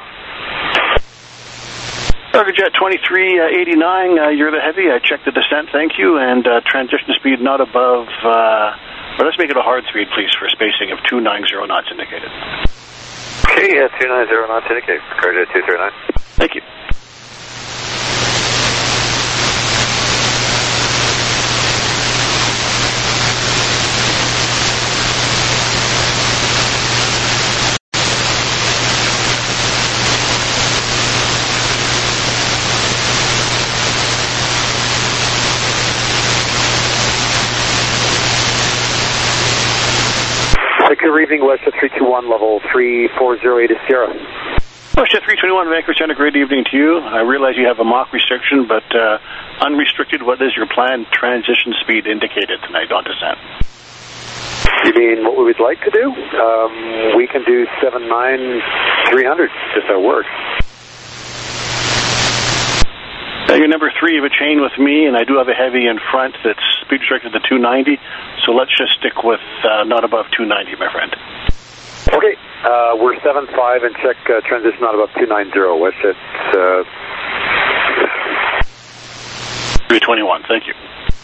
Speaker 1: Cargojet twenty-three eighty-nine, uh, you're the heavy. I checked the descent, thank you, and uh, transition speed not above, uh, well, let's make it a hard speed, please, for spacing of two ninety knots indicated.
Speaker 4: Okay, yeah, two ninety knots indicated. Cargojet two three nine.
Speaker 1: Thank you.
Speaker 9: Good evening, WestJet three two one, level three four zero eight is Sierra.
Speaker 1: WestJet three twenty-one, Vancouver Center, great evening to you. I realize you have a Mach restriction, but uh, unrestricted, what is your planned transition speed indicated tonight on descent?
Speaker 9: You mean what we would like to do? Um, we can do seven nine three hundred, if that works.
Speaker 1: Uh, you're number three of a chain with me, and I do have a heavy in front that's speed restricted to two ninety, so let's just stick with uh, not above two ninety, my friend.
Speaker 9: Okay, uh, we're seven five and check uh, transition not above two ninety, WestJet. Uh...
Speaker 1: three twenty-one, thank you.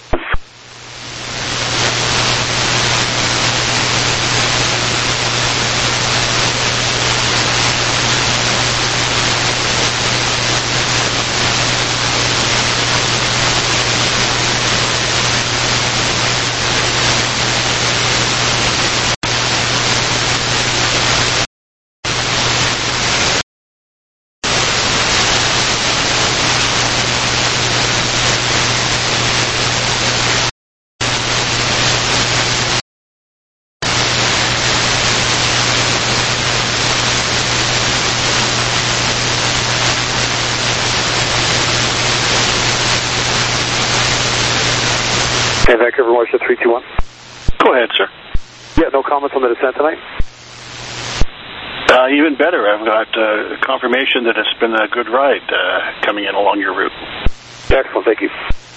Speaker 9: Hey, Vancouver, WestJet three two one.
Speaker 1: Go ahead, sir.
Speaker 9: Yeah, no comments on the descent tonight?
Speaker 1: Uh, even better, I've got uh, confirmation that it's been a good ride uh, coming in along your route.
Speaker 9: Excellent, thank you.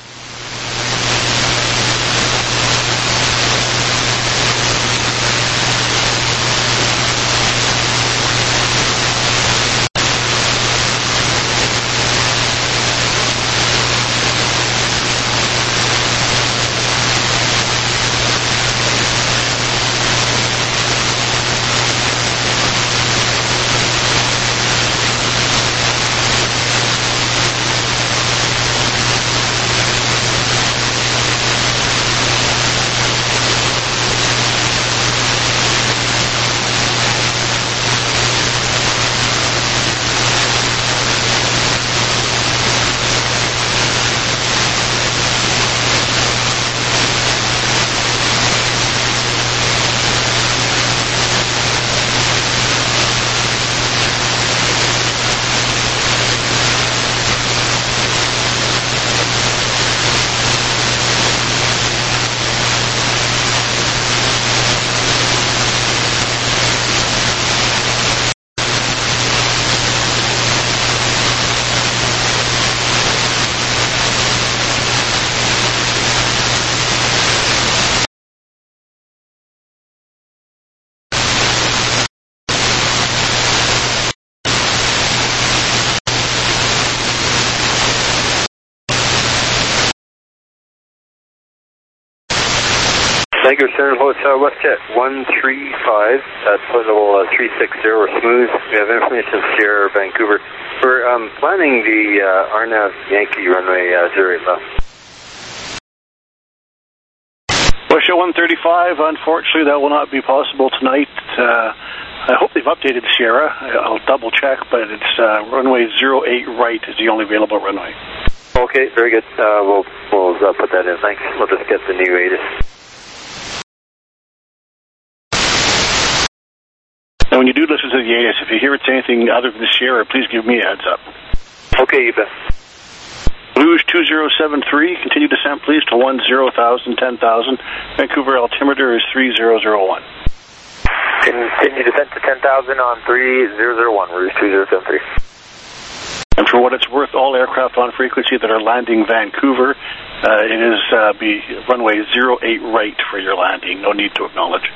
Speaker 4: Vancouver Center, Hotel WestJet one three five, that's flight level uh, three six zero, we're smooth. We have information Sierra, Vancouver. We're um, planning the uh, Arnav Yankee runway uh, zero eight left.
Speaker 1: WestJet one thirty-five, unfortunately that will not be possible tonight. Uh, I hope they've updated Sierra. I'll double check, but it's uh, runway zero eight right is the only available runway.
Speaker 4: Okay, very good. Uh, we'll we'll uh, put that in. Thanks. We'll just get the new A T I S.
Speaker 1: And when you do listen to the A T I S, if you hear it's anything other than Sierra, please give me a heads up.
Speaker 4: Okay, you bet.
Speaker 1: Rouge two zero seven three, continue descent please to one zero thousand, ten thousand. Vancouver altimeter is three zero zero one.
Speaker 10: Continue descent to ten thousand on three zero zero one, Rouge two zero seven three.
Speaker 1: And for what it's worth, all aircraft on frequency that are landing Vancouver, uh, it is uh, be runway zero eight right for your landing. No need to acknowledge.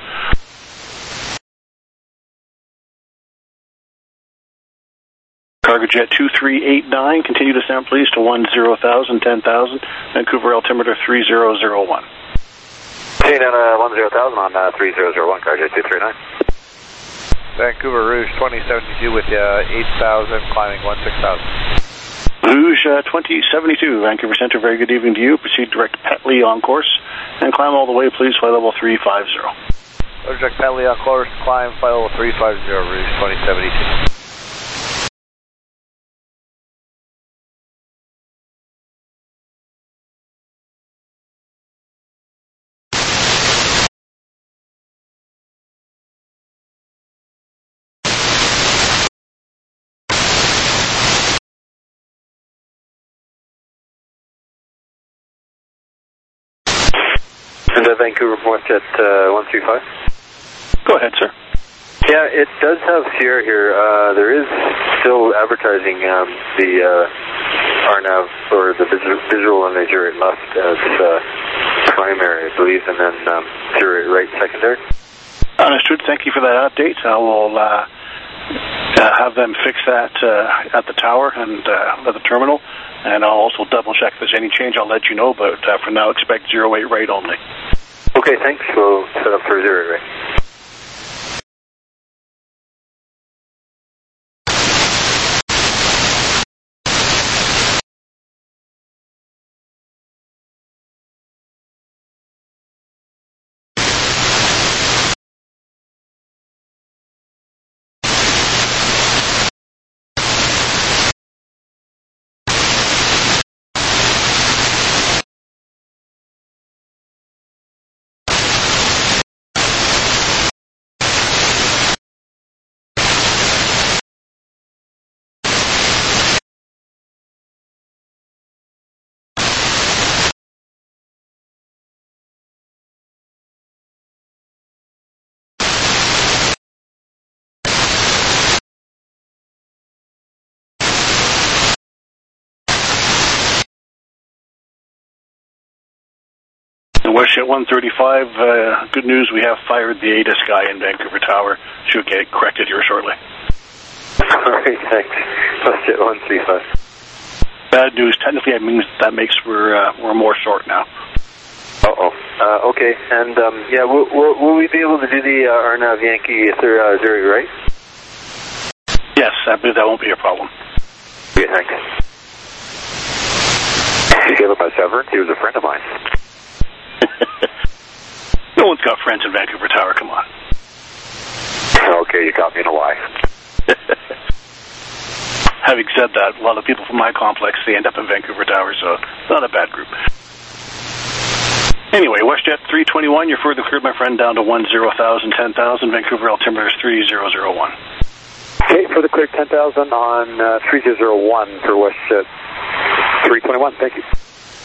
Speaker 1: Cargojet two three eight nine, continue descent please to one zero thousand, ten thousand. Vancouver altimeter three zero zero one.
Speaker 10: Seeing on uh, one zero thousand on uh, three zero zero one, Cargojet two three nine.
Speaker 11: Vancouver Rouge twenty seventy-two with uh, eight thousand, climbing one six thousand.
Speaker 1: Rouge uh, twenty seventy-two, Vancouver Centre, very good evening to you. Proceed direct Petley on course and climb all the way please, flight level three five zero.
Speaker 11: Direct Petley on course, climb flight level three five zero, Rouge twenty seventy-two.
Speaker 4: And uh, Vancouver WestJet uh, one three five.
Speaker 1: Go ahead, sir.
Speaker 4: Yeah, it does have Sierra here. Uh, there is still advertising um, the uh, R NAV or the visual, visual imagery left as uh, primary, I believe, and then um, Sierra right secondary.
Speaker 1: Understood. Thank you for that update. I will uh, uh, have them fix that uh, at the tower and uh, at the terminal, and I'll also double check if there's any change. I'll let you know, but uh, for now, expect zero eight right only.
Speaker 4: Okay, thanks. We'll set up for zero eight right.
Speaker 1: WestJet one thirty-five, uh, good news, we have fired the A T I S guy in Vancouver Tower. Should get corrected here shortly.
Speaker 4: All right, thanks. WestJet one three five.
Speaker 1: Bad news, technically that means that makes we're, uh, we're more short now.
Speaker 4: Uh-oh. Uh, okay, and um, yeah, will, will, will we be able to do the uh, R NAV Yankee third, uh, zero, right?
Speaker 1: Yes, I believe that won't be a problem.
Speaker 4: Okay, thanks. You gave up my severance? He was a friend of mine.
Speaker 1: No one's got friends in Vancouver Tower, come on.
Speaker 4: Okay, you got me in a lie.
Speaker 1: Having said that, a lot of people from my complex, they end up in Vancouver Tower, so it's not a bad group. Anyway, WestJet three twenty-one, you're further cleared, my friend, down to one zero thousand, ten thousand. Vancouver altimeter is three zero zero one.
Speaker 9: Okay, further cleared ten thousand on uh, three zero zero one for WestJet three twenty-one. Thank you.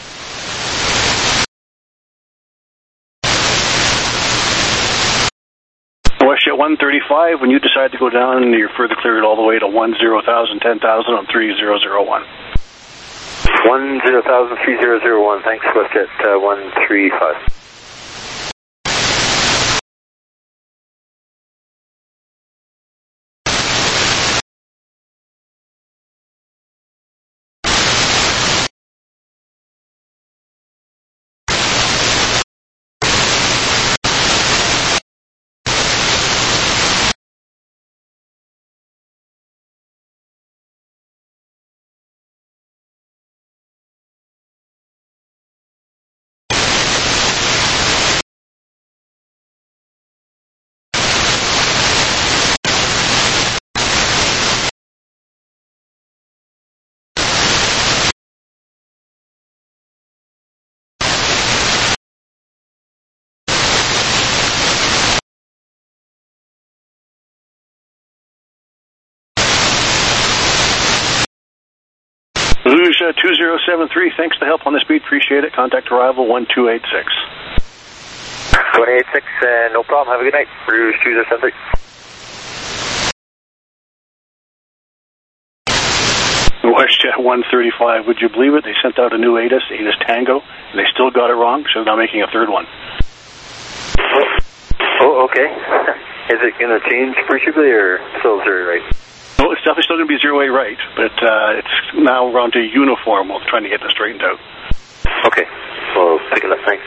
Speaker 1: WestJet one thirty-five, when you decide to go down, you're further cleared all the way to one zero thousand, ten thousand on three zero zero one.
Speaker 4: one zero thousand, three zero zero one. Thanks, WestJet uh, one three five.
Speaker 1: Rouge uh, two zero seven three, thanks for the help on the speed, appreciate it. Contact arrival one two eight six.
Speaker 10: one eight six, uh, no problem, have a good night. Rouge two zero seven three.
Speaker 1: WestJet one thirty-five, would you believe it? They sent out a new ATIS, ATIS Tango, and they still got it wrong, so they're now making a third one.
Speaker 4: Oh, okay. Is it going to change appreciably or still zero right?
Speaker 1: No, it's definitely still going to be zero eight right, but uh, it's now around to uniform. We're trying to get this straightened out.
Speaker 4: Okay. Well, pick it up, thanks.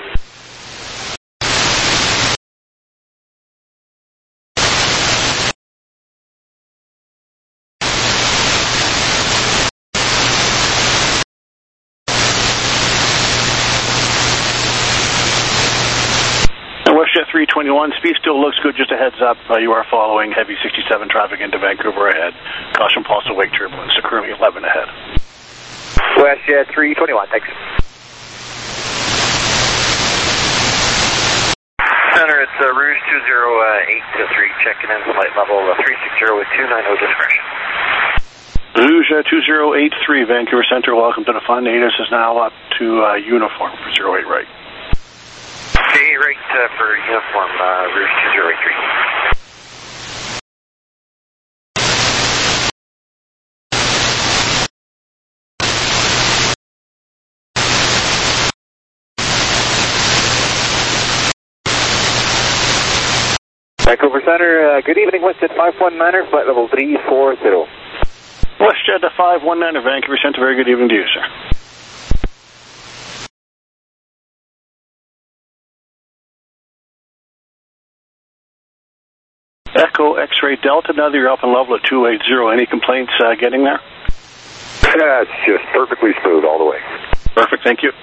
Speaker 1: WestJet three twenty-one, speed still looks good, just a heads up, uh, you are following heavy sixty-seven traffic into Vancouver ahead. Caution pulse awake turbulence, so currently eleven ahead.
Speaker 10: WestJet three twenty-one, thanks.
Speaker 4: Center, it's uh, Rouge two zero eight three, checking in flight level uh, three six zero with two nine zero discretion.
Speaker 1: Rouge uh, two zero eight three, Vancouver Center, welcome to the fun. ATIS is now up to uh, uniform for zero eight right.
Speaker 4: Okay, right uh, for uniform, uh, Rouge two zero eight three.
Speaker 10: Vancouver Center, uh, good evening, WestJet five one niner, flight level three four zero.
Speaker 1: WestJet five one niner, Vancouver Center, very good evening to you, sir. Echo X-ray Delta, now that you're up in level at two eight zero, any complaints uh, getting there?
Speaker 9: Yeah, it's just perfectly smooth all the way.
Speaker 1: Perfect, thank you.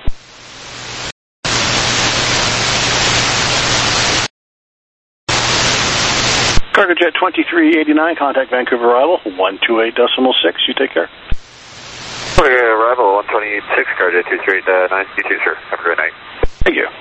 Speaker 1: Cargojet twenty-three eighty-nine, contact Vancouver arrival, one two eight decimal six, you take care.
Speaker 4: Okay, arrival one twenty-eight six, Cargojet two three eight nine C two, sir. Have a great night.
Speaker 1: Thank you.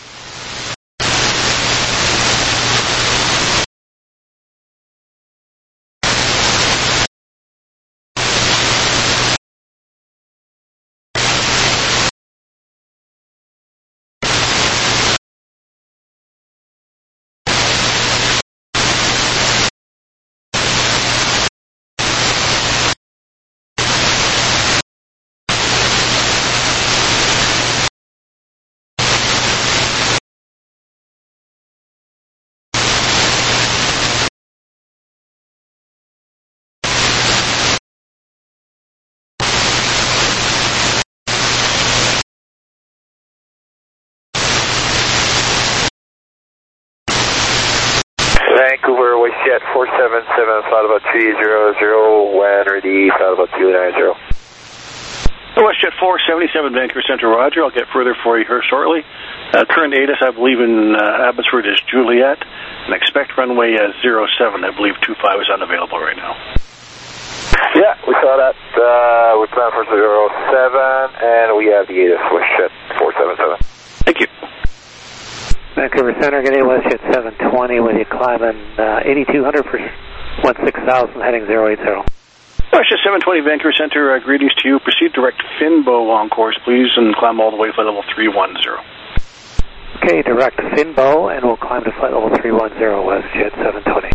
Speaker 10: Vancouver, WestJet four seven seven, flight about three zero zero, when ready, flight about two nine zero.
Speaker 1: WestJet four seventy-seven, Vancouver Center, roger, I'll get further for you here shortly. Uh, current ATIS, I believe in uh, Abbotsford is Juliet, and expect runway uh, zero seven, I believe two five is unavailable right now.
Speaker 10: Yeah, we saw that, uh, we plan for zero seven, and we have the ATIS, WestJet four seven seven.
Speaker 1: Thank you.
Speaker 2: Vancouver Center, getting WestJet seven twenty with you climbing uh, eighty-two hundred for one six thousand, heading zero eight zero.
Speaker 1: WestJet seven twenty, Vancouver Center, uh, greetings to you. Proceed direct Finbo on course, please, and climb all the way to flight level three one zero.
Speaker 2: Okay, direct Finbo, and we'll climb to flight level three one zero, WestJet seven twenty.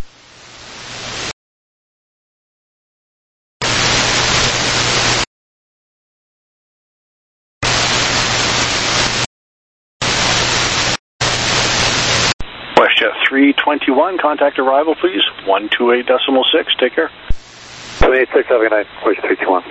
Speaker 1: WestJet three twenty-one, contact arrival, please. one two eight decimal six, take care.
Speaker 9: two eight six, have a good night. WestJet three twenty-one.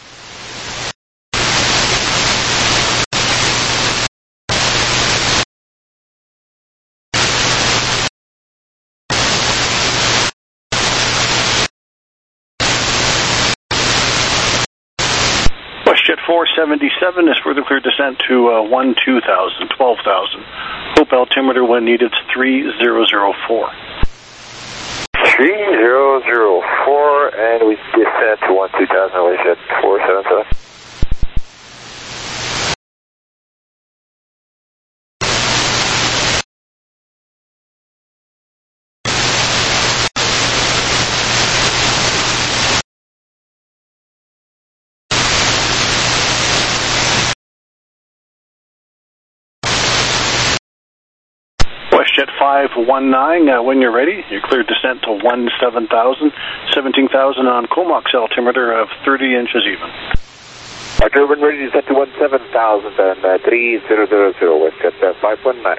Speaker 1: WestJet four seventy-seven is further clear descent to uh, one two thousand, twelve thousand. Hope altimeter when needed is three zero zero four.
Speaker 10: three zero zero four, and we descend to one two thousand, WestJet four seven seven.
Speaker 1: WestJet five one nine, uh, when you're ready, you're cleared descent to one seven thousand, seventeen thousand on Comox altimeter of thirty inches even.
Speaker 10: Roger, when ready to descend to one seven thousand and uh, three zero zero zero, WestJet uh, five one nine.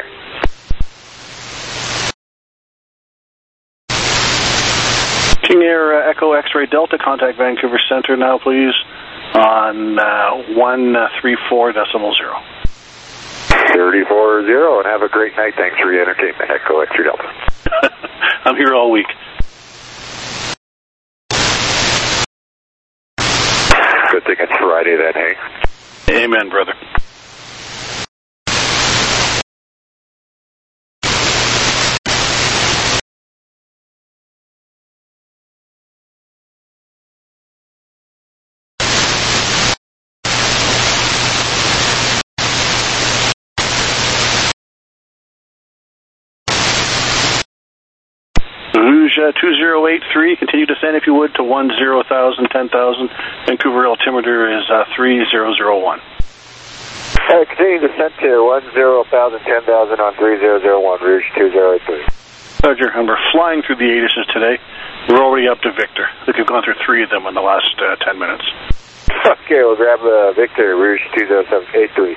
Speaker 1: King Air uh, Echo X-Ray Delta, contact Vancouver Center now, please, on uh, one three four decimal zero.
Speaker 10: thirty-four zero, and have a great night. Thanks for your entertainment, Echo X-Ray Delta.
Speaker 1: I'm here all week.
Speaker 10: Good thing it's Friday then, hey?
Speaker 1: Amen, brother. Rouge uh, two zero eight three, continue to descend if you would to one zero thousand, ten thousand. Vancouver altimeter is uh, three zero zero one.
Speaker 10: Uh, continue to descend to one zero thousand, ten thousand on three zero zero one, Rouge two zero eight three.
Speaker 1: Roger, and we're flying through the ATISes today. We're already up to Victor. I think we've gone through three of them in the last uh, ten minutes.
Speaker 10: Okay, we'll grab uh, Victor, Rouge two zero seven eight three.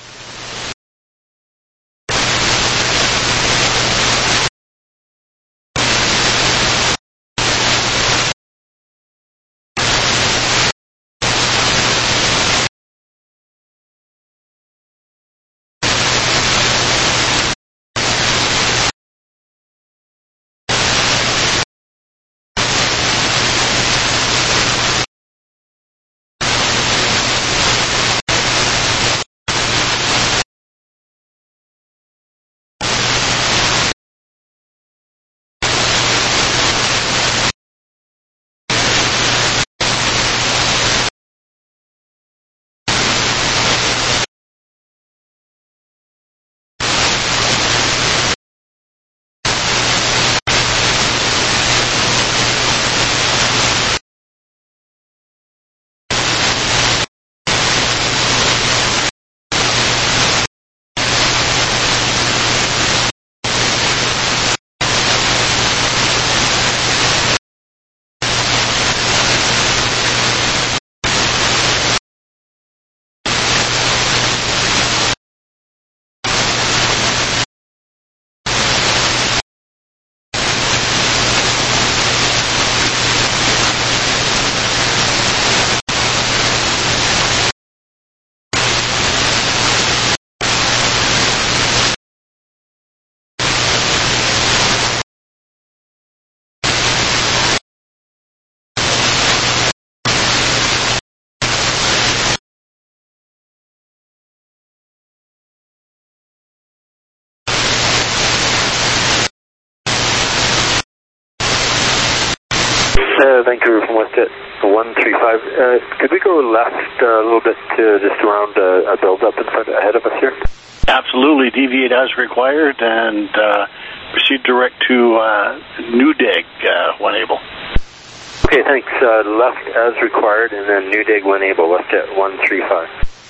Speaker 10: Uh, Vancouver from WestJet one three five. Uh, could we go left uh, a little bit to just around uh, a build-up in front ahead of us here?
Speaker 1: Absolutely. Deviate as required and uh, proceed direct to uh, Newdig uh, when able.
Speaker 10: Okay, thanks. Uh, left as required and then Newdig when able. WestJet one three five.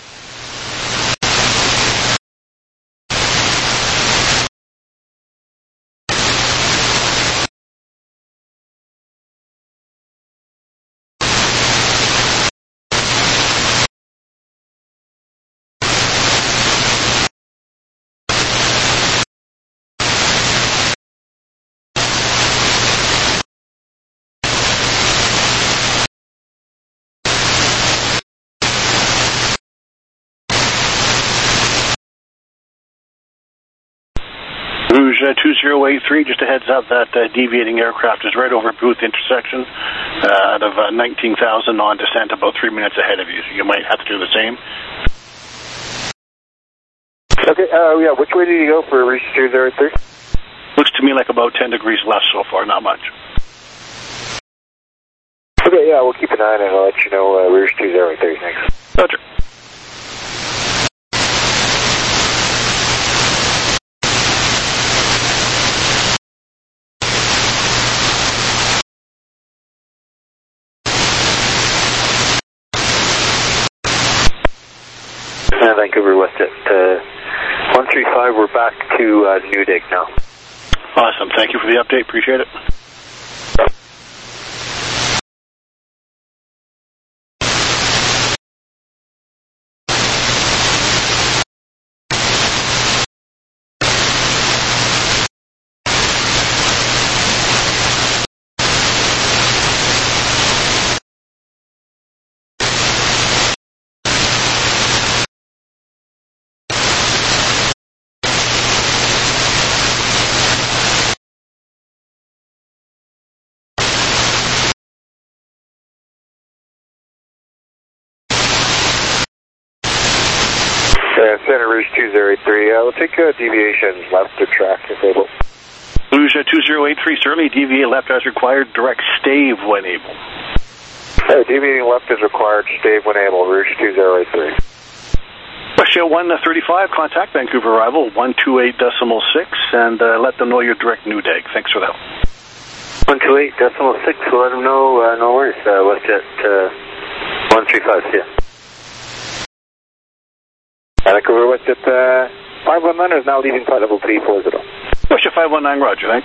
Speaker 1: Rouge uh, two zero eight three, just a heads up that uh, deviating aircraft is right over Booth intersection uh, out of uh, nineteen thousand on descent, about three minutes ahead of you. So you might have to do the same.
Speaker 10: Okay, uh, yeah, which way did you go for Rouge two zero eight three?
Speaker 1: Looks to me like about ten degrees less so far, not much.
Speaker 10: Okay, yeah, we'll keep an eye on it and I'll let you know uh, Rouge two zero eight three. Thanks.
Speaker 1: Roger.
Speaker 10: Uh, Vancouver WestJet uh, one three five, we're back to uh, Newdig now.
Speaker 1: Awesome. Thank you for the update. Appreciate it.
Speaker 10: Uh, Center Rouge two zero eight three, uh, we'll take a deviation left to track if able.
Speaker 1: Rouge two zero eight three, certainly deviate left as required, direct stave when able.
Speaker 10: Uh, deviating left is required, stave when able, Rouge two zero eight three.
Speaker 1: Russia one thirty-five, contact Vancouver arrival one two eight decimal six, and uh, let them know your direct new dag. Thanks for that.
Speaker 4: one two eight decimal six, we'll let them know, uh, no worries, uh, WestJet uh, one three five, see ya.
Speaker 10: Vancouver WestJet uh, five one nine is now leaving flight level three four zero.
Speaker 1: Russia five one nine, roger, thanks.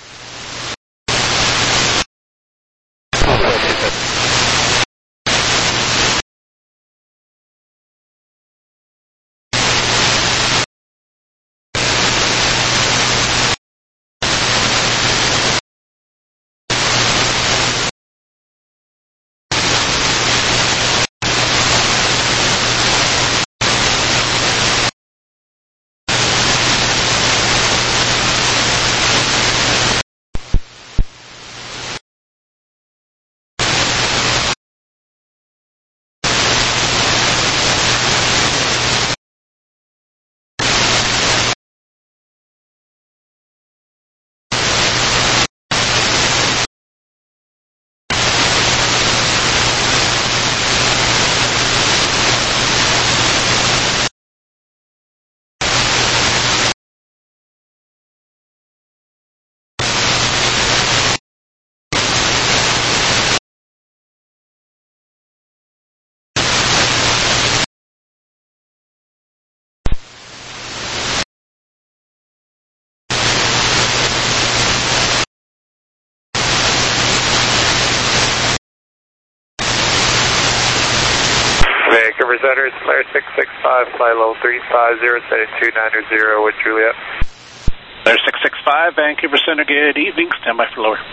Speaker 11: Vancouver Center is Flare six six five, flight level three five zero, setting two nine zero with Juliet.
Speaker 6: Flare six six five, Vancouver Center, good evening, stand by for lower.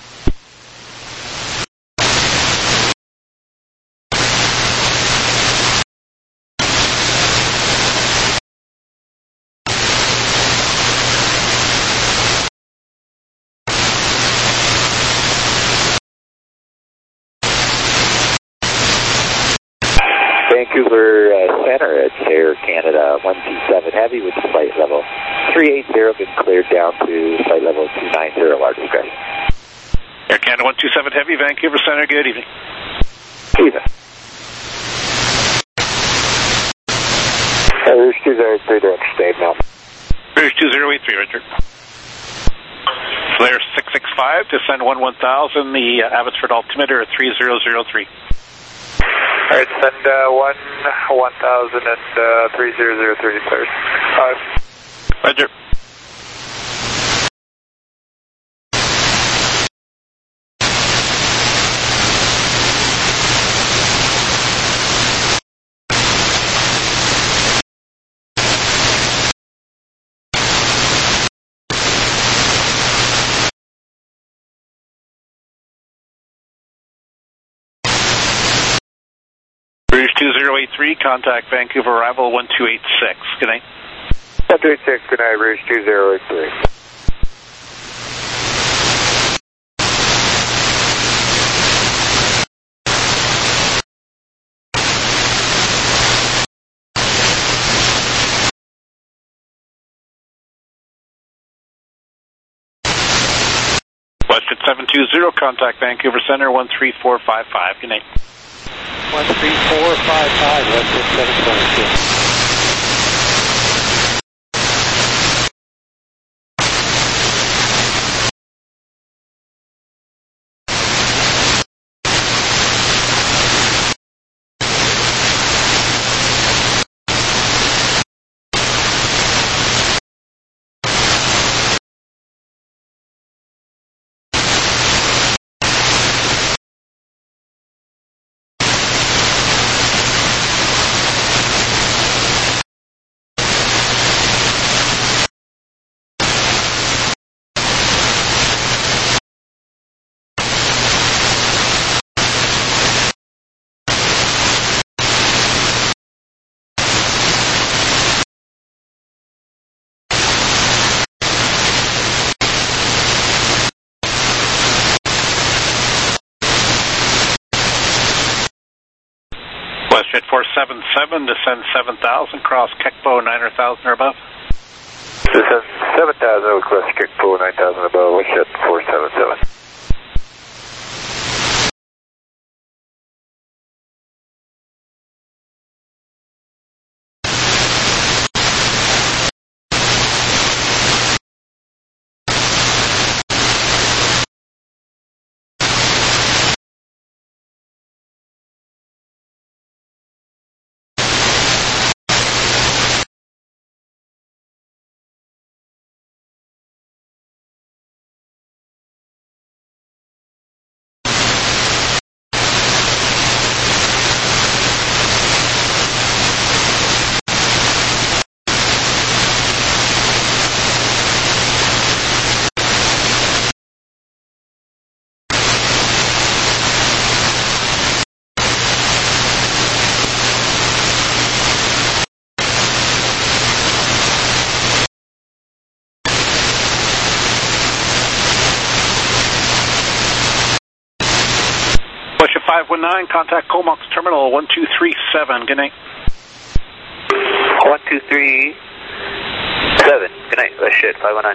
Speaker 12: Vancouver uh, Center at Air Canada one two seven Heavy with flight level three eight zero, been cleared down to flight level two nine zero, large discretion.
Speaker 6: Air Canada one two seven Heavy, Vancouver Center, good evening.
Speaker 12: Even.
Speaker 10: Uh, Rouge two zero eight three, direct stave now.
Speaker 6: Rouge two zero eight three, Richard. Flare six six five, descend one one thousand, the uh, Abbotsford altimeter three zero zero three.
Speaker 11: All right, send uh, one one thousand and uh, three zero zero three, cleared. Five.
Speaker 6: Roger. Rouge two zero eight three, contact Vancouver arrival one two eight six. Good night.
Speaker 10: one two eight six, good night, Rouge two zero eight three.
Speaker 6: WestJet seven two zero, contact Vancouver Center one three four five five. Good night.
Speaker 2: one three four five five, WestJet seven twenty-two.
Speaker 6: WestJet four seven seven, descend seven thousand, cross Kekpo nine thousand or above.
Speaker 11: Descend seven thousand, cross Kekpo nine thousand above, WestJet four seven seven.
Speaker 6: WestJet five one nine, contact Comox Terminal one two three seven. Good night.
Speaker 3: one two three seven. Good night, WestJet five one nine.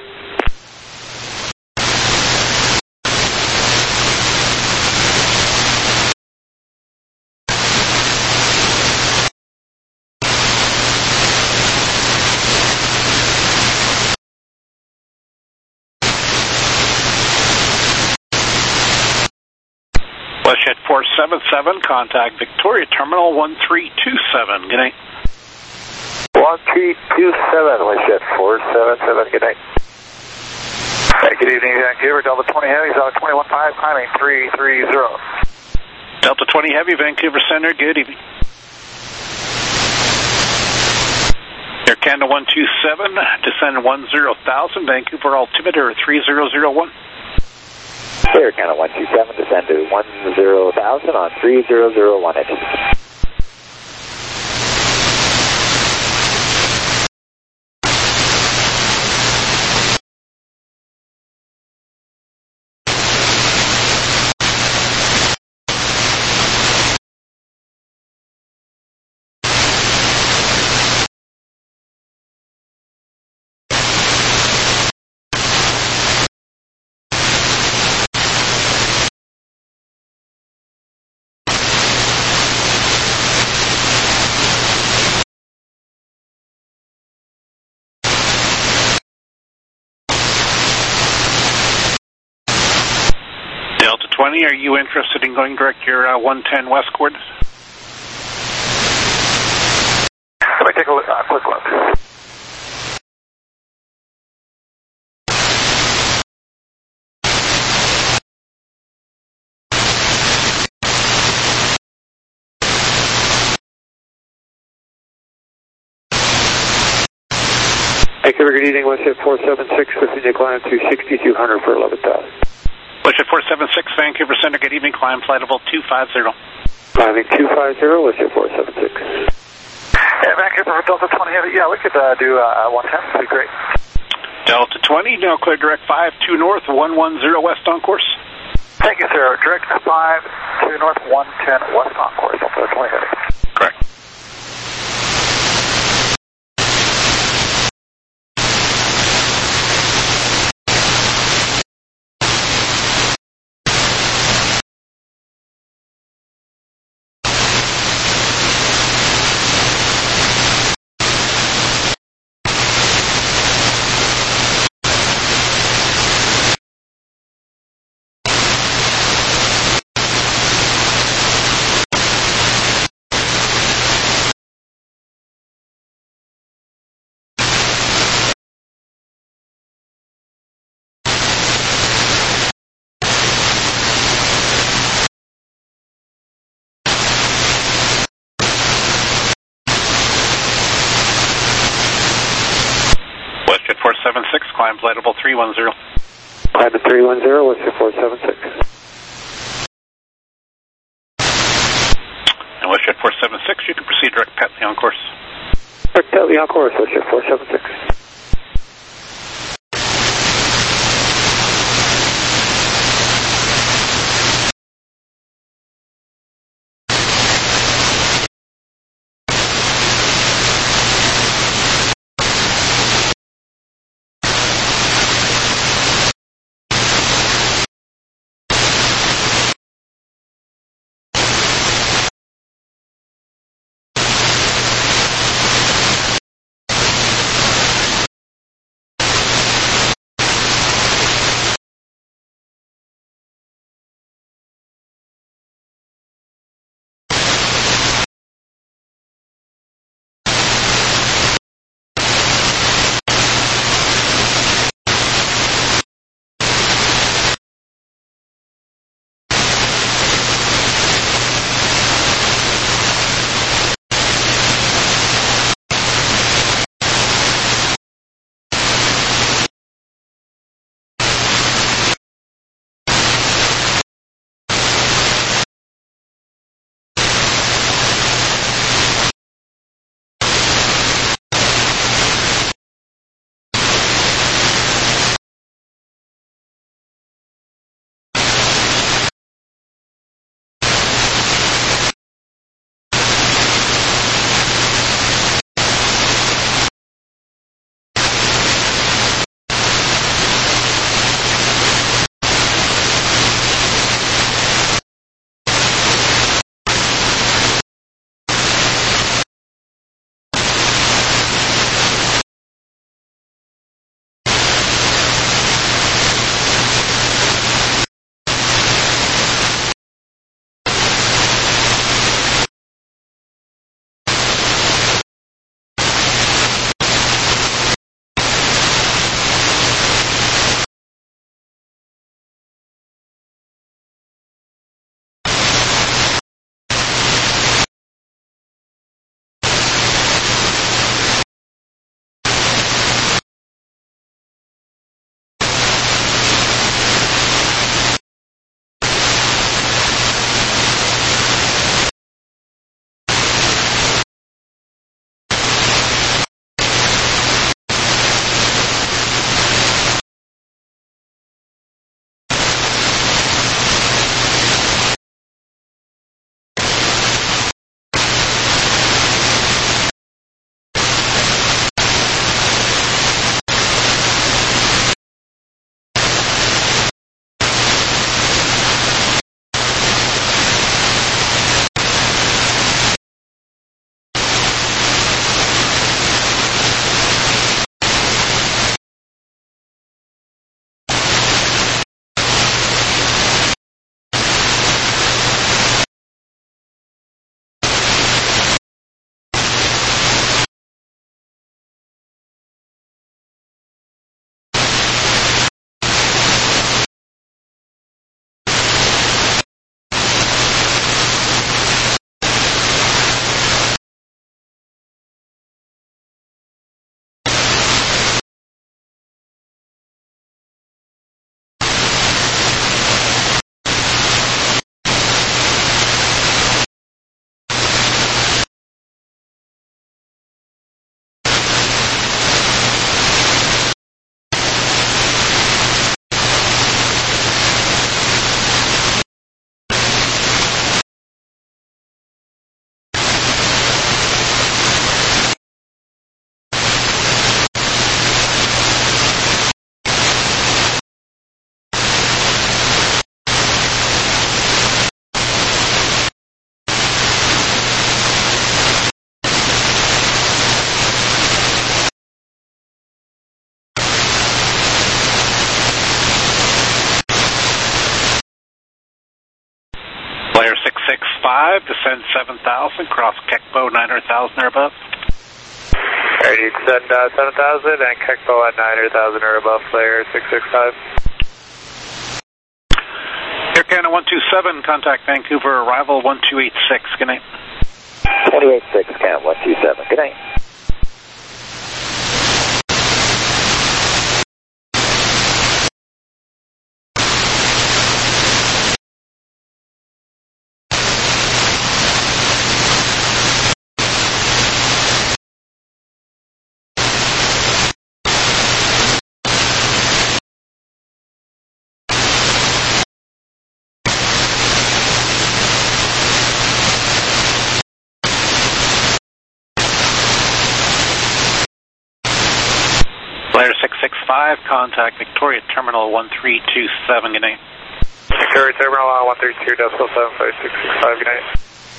Speaker 6: WestJet four seven seven, contact Victoria Terminal one three two seven. Good night.
Speaker 11: one three two seven, WestJet four seven seven, good night. Hey, good evening, Vancouver, Delta twenty Heavy, Delta twenty-one five, climbing three three zero.
Speaker 6: Delta twenty Heavy, Vancouver Center, good evening. Air Canada one two seven, descend one zero thousand, Vancouver altimeter three zero zero one.
Speaker 12: Air Canada one two seven, descend to one zero thousand on three zero zero one engine.
Speaker 6: Delta twenty, are you interested in going direct your uh, one ten west coordinates?
Speaker 11: Let me take a look, uh, quick look.
Speaker 2: Vancouver, good evening, WestJet four seven six, continue to climb to sixty-two hundred for eleven thousand.
Speaker 6: WestJet four seven six, Vancouver Center, good evening, climb flight level two five zero.
Speaker 2: Climbing two five zero, WestJet four seven six.
Speaker 11: Yeah, Vancouver, Delta twenty Heavy, yeah, we could uh, do uh, one ten, that'd be great.
Speaker 6: Delta twenty, now clear direct five two north, one one zero west on course.
Speaker 11: Thank you, sir. Direct five two north, one ten west on course, Delta twenty Heavy.
Speaker 6: Correct. WestJet four seven six, climb flight level three one zero.
Speaker 2: Climb to three one zero, WestJet four seven six.
Speaker 6: And WestJet four seven six, you can proceed direct Petley on course.
Speaker 2: Direct Petley on course, WestJet four seven six.
Speaker 6: Flyer six six five, descend seven thousand, cross Kekbo nine hundred thousand or above.
Speaker 11: Ready to descend uh, seven thousand and Kekbo at nine hundred thousand or above, Flyer six six five.
Speaker 6: Air Canada one two seven, contact Vancouver, arrival one two eight six, good night.
Speaker 12: twenty-eight six, count one two seven, good night.
Speaker 6: Flyer six six five, contact Victoria Terminal one three two seven, good night.
Speaker 11: Victoria Terminal uh, one three two decimal seven five six six five, good night.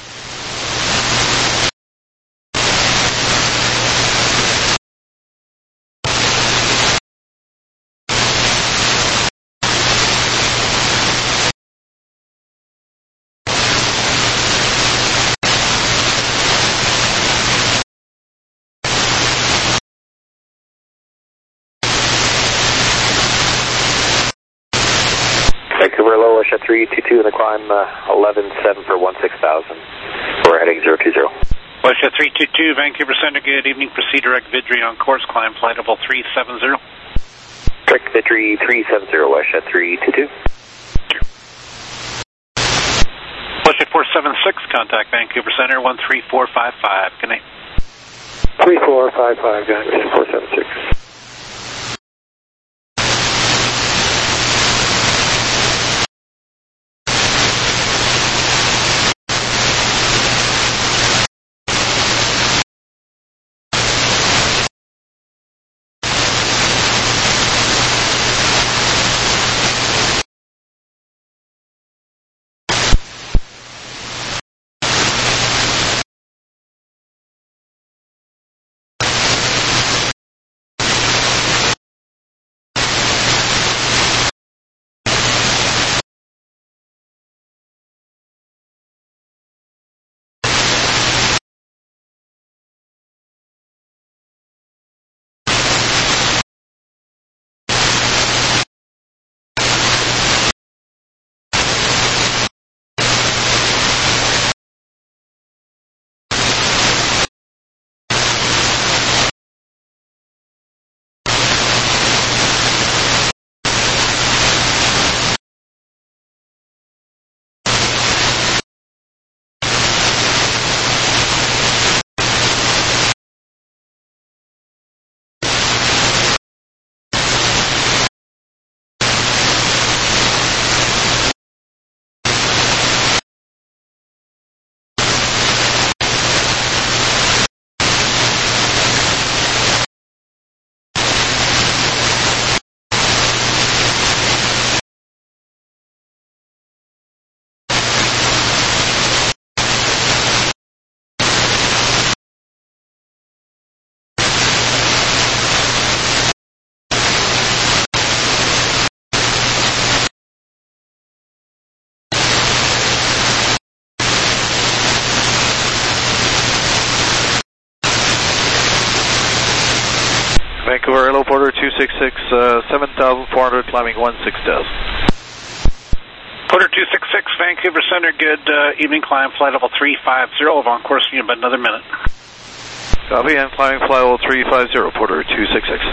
Speaker 12: Vancouver low, Russia three two two in the climb, uh, eleven seven for one six thousand. We're heading zero two zero.
Speaker 6: Russia three two two, Vancouver Center, good evening. Proceed direct Vidri on course, climb flight level three seven zero.
Speaker 12: Direct Vidri three seven zero, Russia three two two.
Speaker 6: Russia four seven six, contact Vancouver Center one three four five five, good night.
Speaker 9: three four five five, guys, four seven six.
Speaker 13: Vancouver Airlow Porter two six six, uh, seven thousand four hundred, climbing one six thousand.
Speaker 6: Porter two six six, Vancouver Center, good uh, evening, climb flight level three five zero, on course in about another minute.
Speaker 13: Copy, and climbing flight level three five zero, Porter two six six.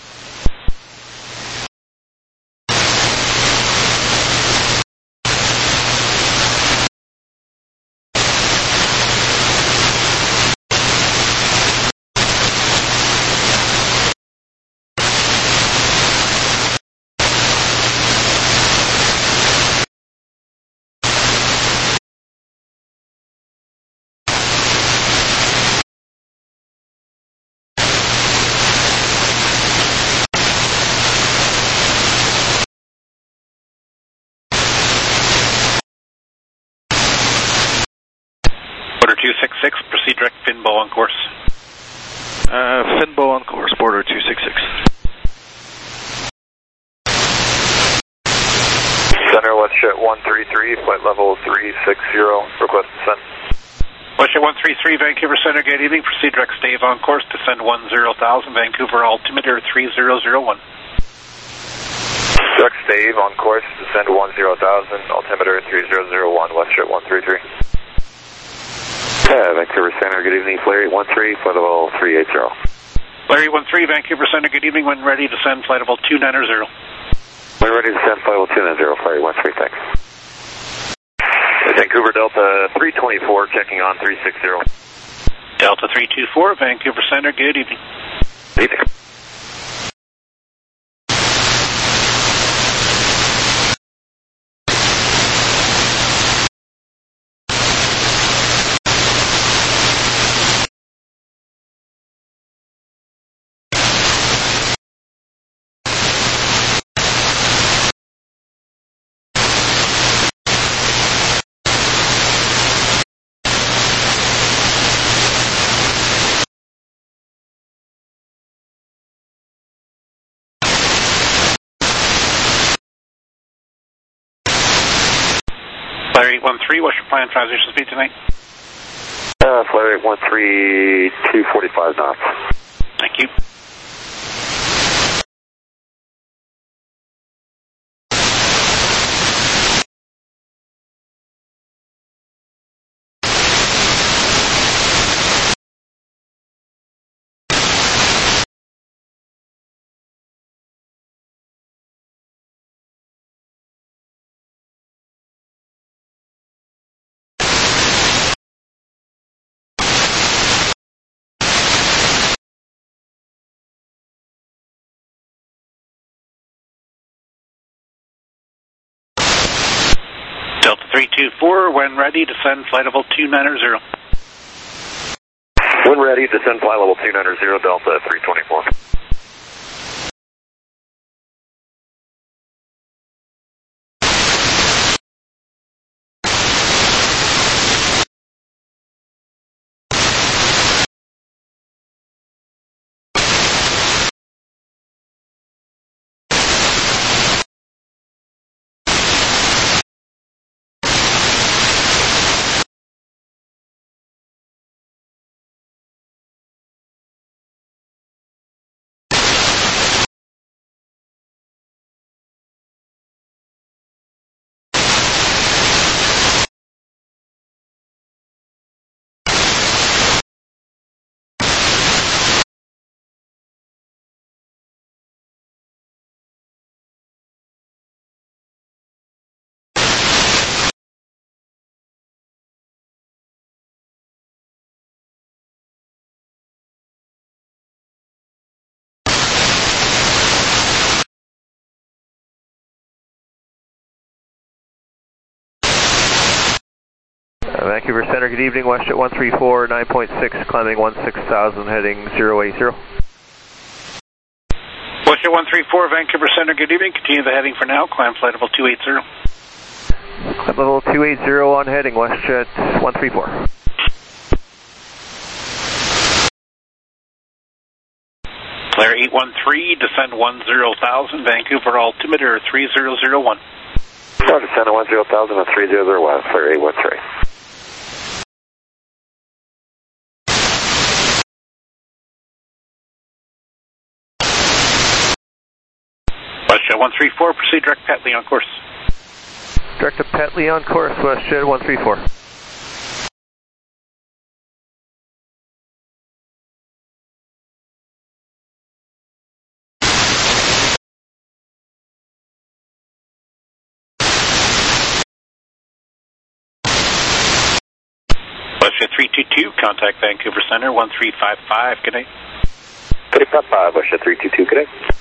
Speaker 6: two six six, proceed direct Finbo on course.
Speaker 13: Uh, Finbo on course, Porter two six six.
Speaker 11: Center, WestJet one three three, flight level three six zero, request descent.
Speaker 6: WestJet one three three, Vancouver Center, good evening. Proceed direct Dave on course, descend one zero thousand, Vancouver altimeter three zero zero one.
Speaker 11: Direct Dave on course, descend one zero thousand, altimeter three zero zero one, WestJet one three three.
Speaker 10: Yeah, Vancouver Center, good evening, Flyer eight one three, flight level three eight zero.
Speaker 6: Flyer eight one three, Vancouver Center, good evening. When ready, descend flight level two nine zero.
Speaker 10: When ready to descend, flight level two nine zero, Flyer eight one three, thanks.
Speaker 11: Vancouver Delta three twenty-four, checking on three six zero.
Speaker 6: Delta three two four, Vancouver Center, good evening.
Speaker 11: Good evening.
Speaker 6: Flyer eight one three, what's your planned transition speed tonight?
Speaker 10: Uh, Flyer eight one three, two forty-five knots.
Speaker 6: Thank you. Delta three two four, when ready, descend flight level two nine zero.
Speaker 11: When ready, descend flight level two nine zero, Delta three twenty-four.
Speaker 14: Uh, Vancouver Center, good evening. WestJet one three four, nine point six, climbing one six thousand, heading zero eight zero.
Speaker 6: WestJet one three four, Vancouver Center, good evening. Continue the heading for now. Climb flight level two eight zero.
Speaker 14: Climb level two eight zero on heading, WestJet one three four.
Speaker 6: Flyer eight one three, descend one zero thousand, Vancouver altimeter three zero zero one.
Speaker 10: Oh, descend one zero thousand and three zero zero one, Flyer eight one three.
Speaker 6: WestJet one three four, proceed direct Petley on course.
Speaker 14: Direct to Petley on course, WestJet one three four.
Speaker 6: WestJet three two two, contact Vancouver Center one three five five, good night.
Speaker 10: three five five, WestJet three two two, good night.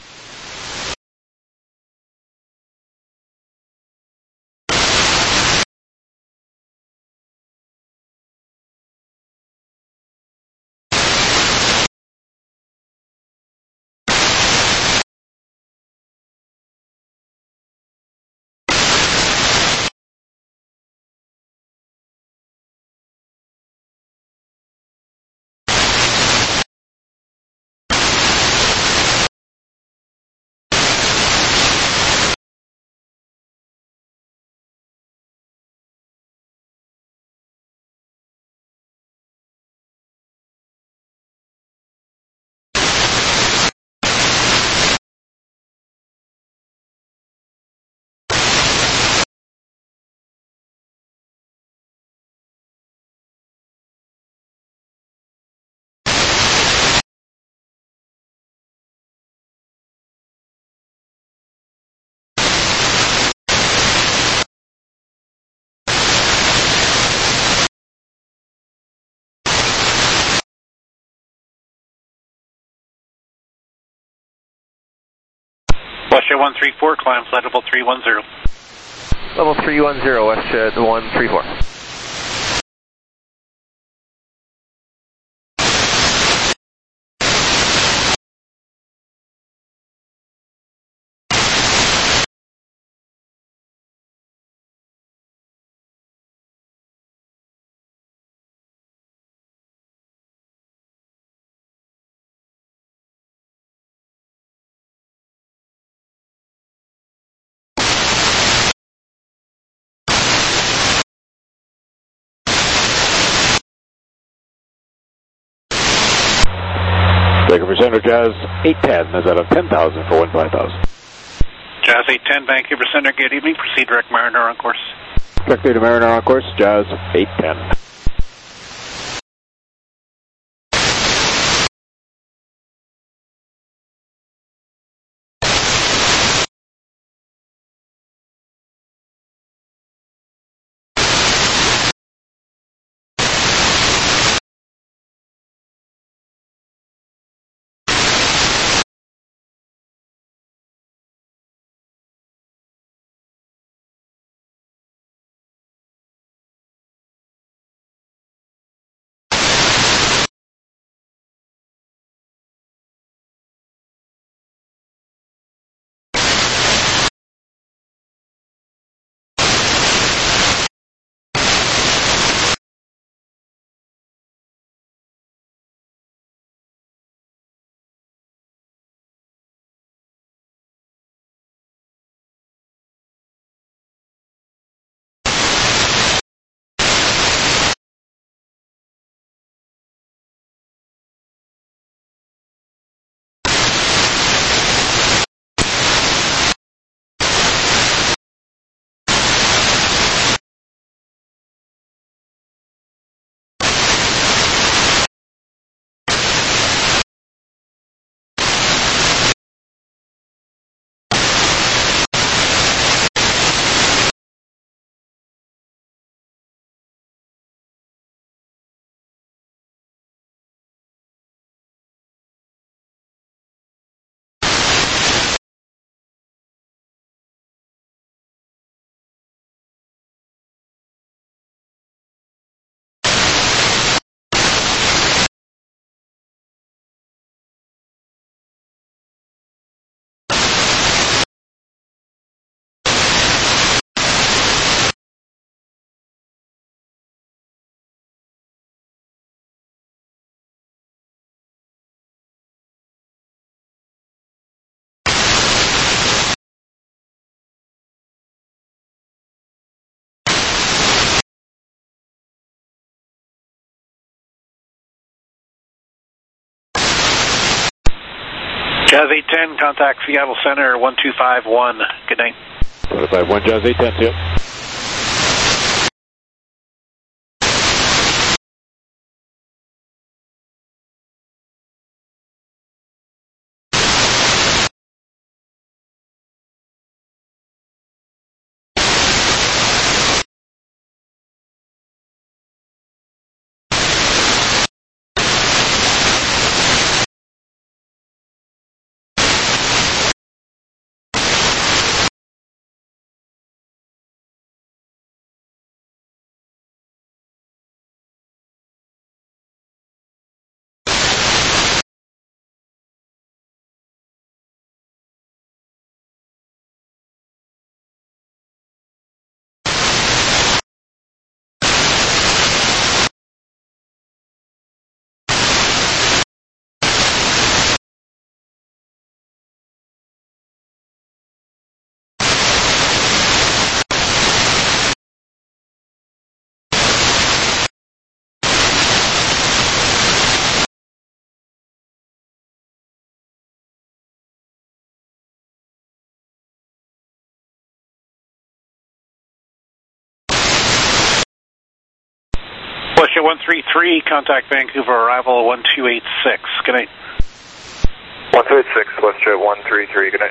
Speaker 6: WestJet one three four, climb flight level three one zero.
Speaker 14: Level three one zero, WestJet one three four.
Speaker 9: Vancouver Center, Jazz eight ten, is out of ten thousand for one five thousand.
Speaker 6: Jazz eight ten, Vancouver Center, good evening. Proceed direct Mariner on course.
Speaker 9: Direct data Mariner on course, Jazz eight ten.
Speaker 6: Jazz eight ten, contact Seattle Center one two five one. Good night.
Speaker 9: one two five one, Jazz eight ten, see you.
Speaker 6: WestJet one three three, contact Vancouver, arrival one two eight six. Good night.
Speaker 11: one two eight six, WestJet one three three, good night.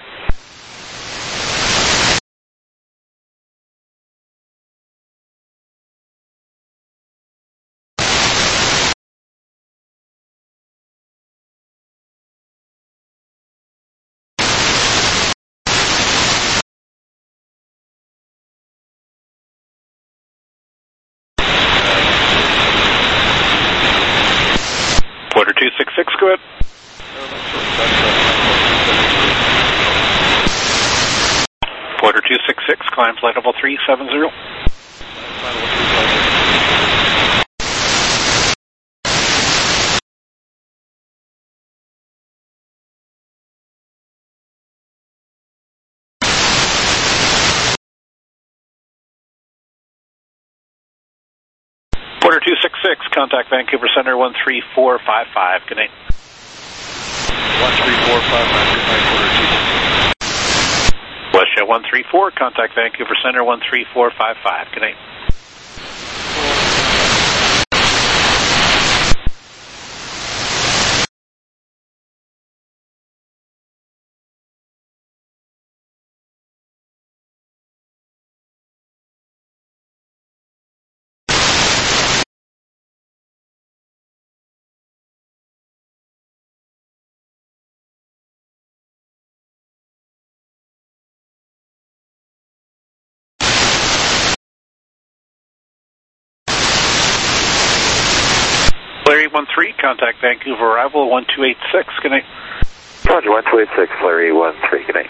Speaker 6: Quarter two six six, go ahead. Quarter two six six, climb flight level three seven zero. Quarter two six six, contact Vancouver Center one three four five five. Good night.
Speaker 13: one three four five five, good night, quarter two six six.
Speaker 6: WestJet one three four, contact Vancouver Center one three four five five. Good night. Larry one three, contact Vancouver arrival one two eight six. Good night.
Speaker 10: Roger, one two eight six, Larry one three, good night.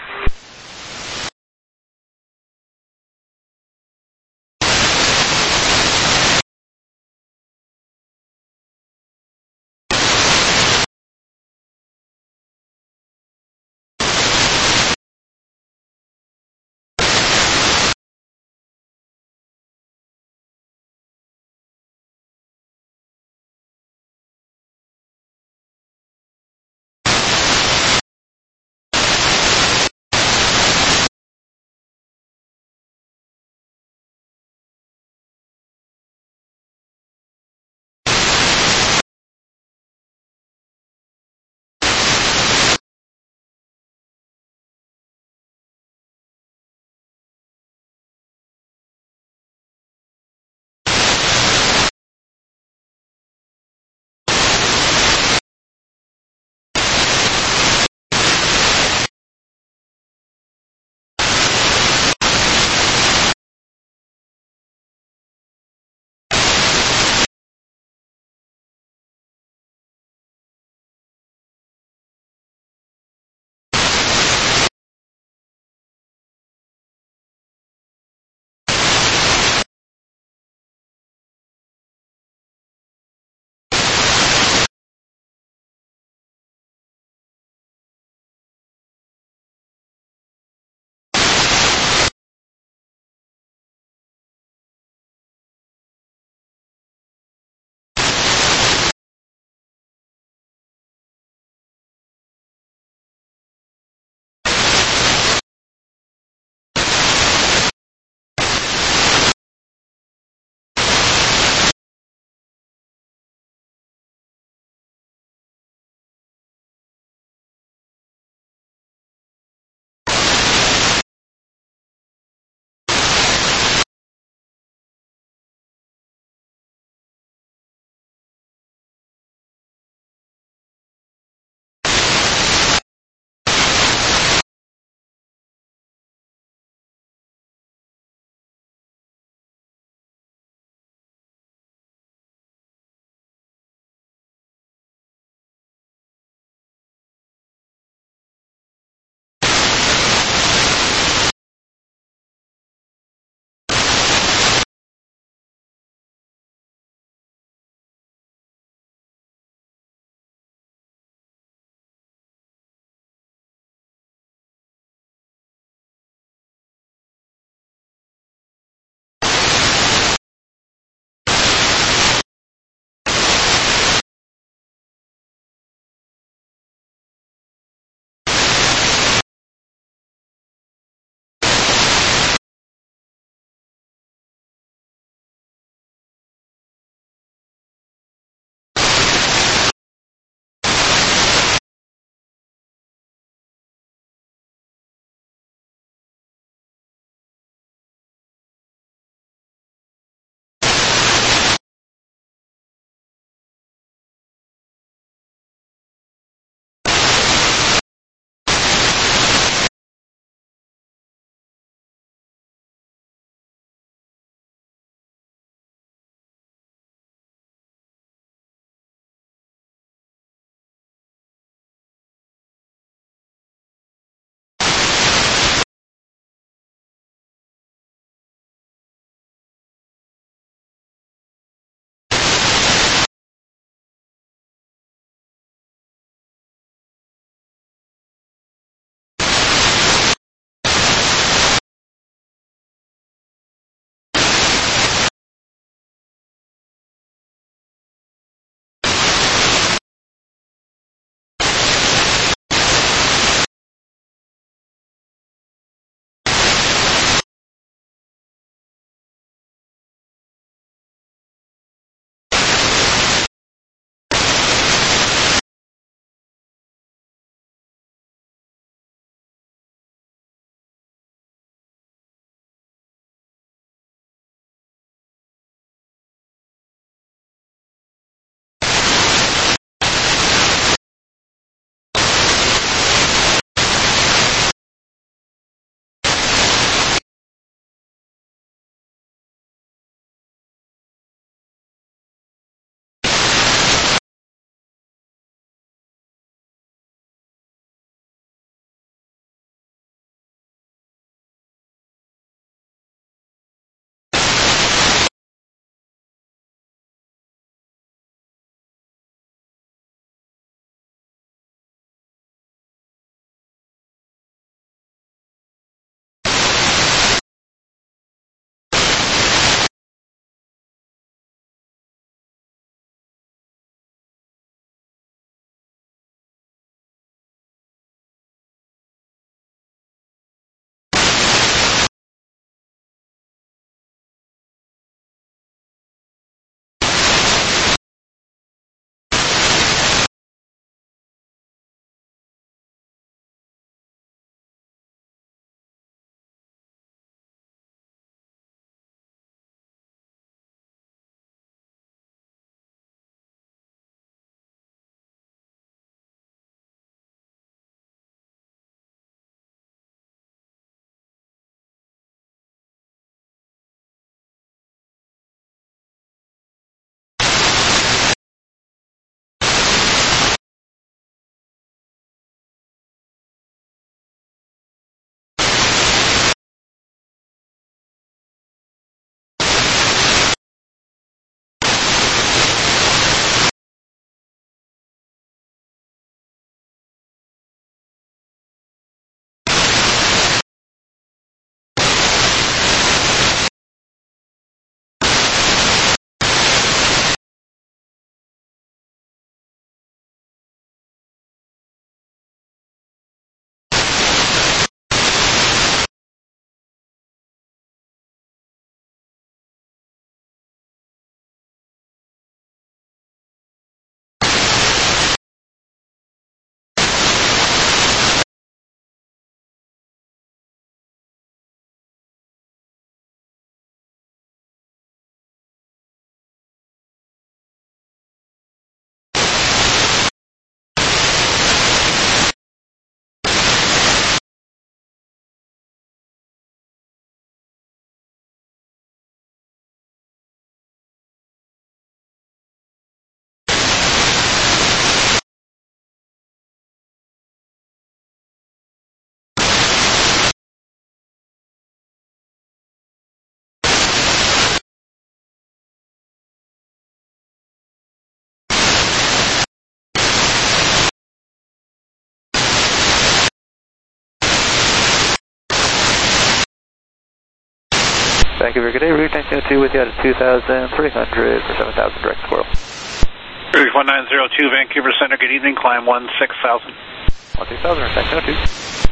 Speaker 2: Vancouver, good day, Route nineteen oh two with you at two thousand three hundred for seven thousand direct squirrel.
Speaker 6: Route one nine zero two, Vancouver Center, good evening, climb one six thousand.
Speaker 2: one six thousand, nineteen oh two.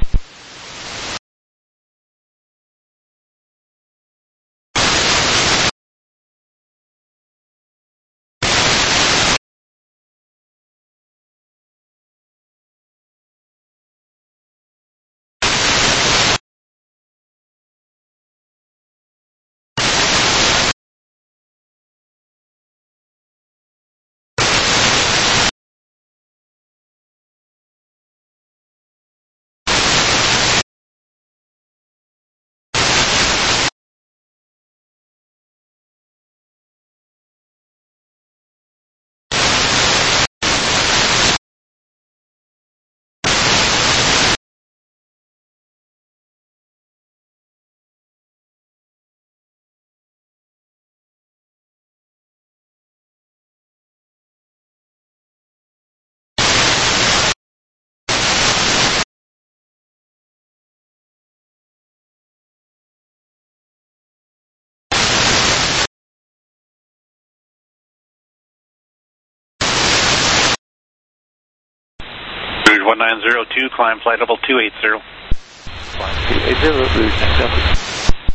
Speaker 6: Route one nine zero two, climb flight level two eighty.
Speaker 2: Climb two eighty, Route nineteen oh two.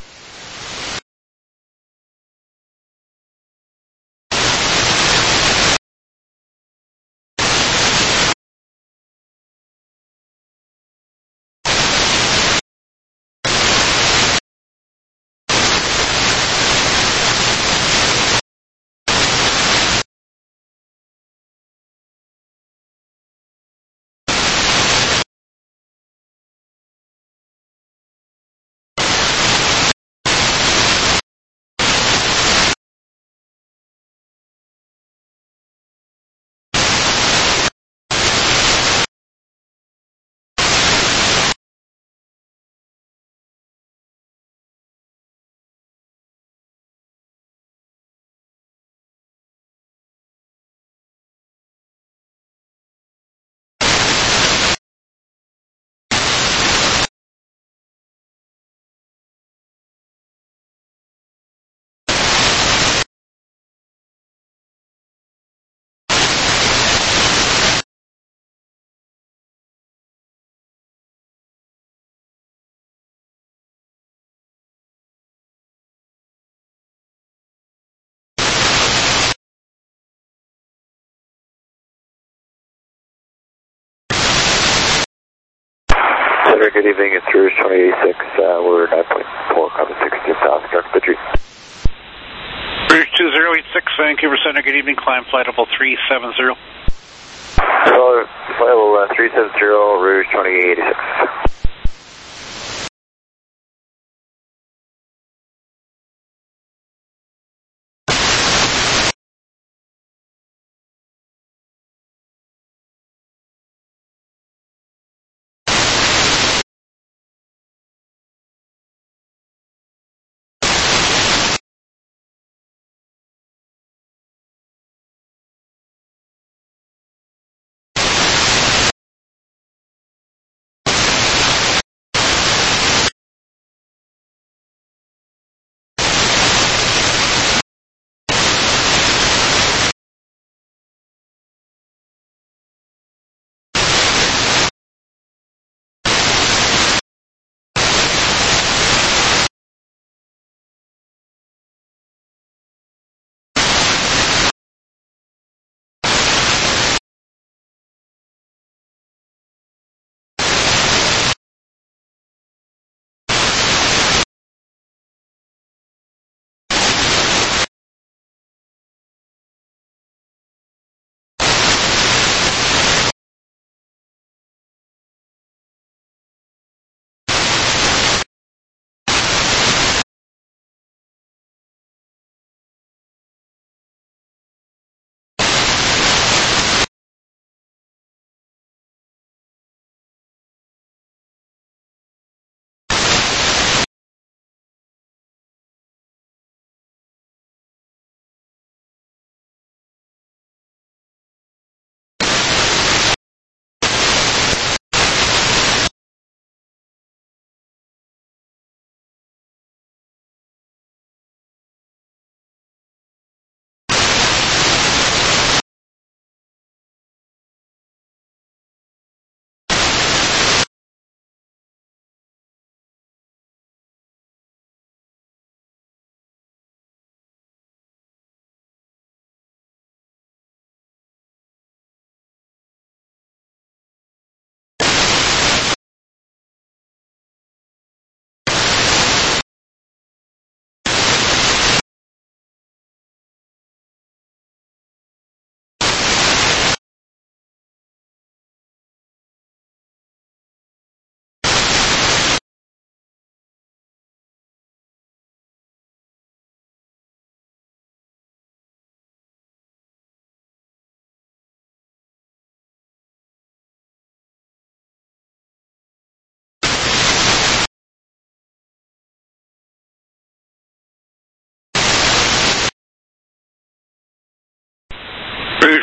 Speaker 12: Center, good evening, it's Rouge twenty eighty-six, uh, we're nine point four, coming sixteen thousand, direct entry.
Speaker 6: Rouge two zero eight six, Vancouver Center, good evening, climb flight level three seventy.
Speaker 12: Hello, flight level uh, three seventy, Rouge twenty eighty-six.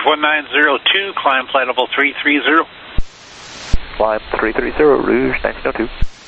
Speaker 6: one nine zero two, climb flight level three three zero.
Speaker 14: Climb three three zero, Rouge nineteen oh two.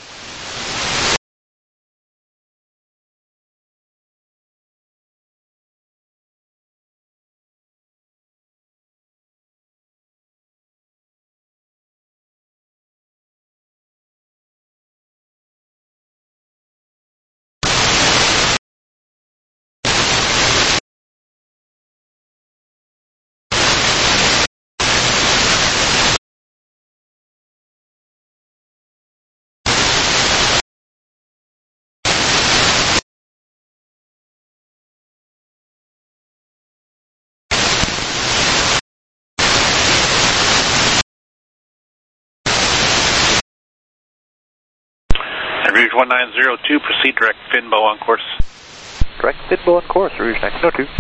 Speaker 6: Rouge one nine zero two, proceed direct Finbo on course.
Speaker 14: Direct Finbo on course, Rouge nineteen oh two.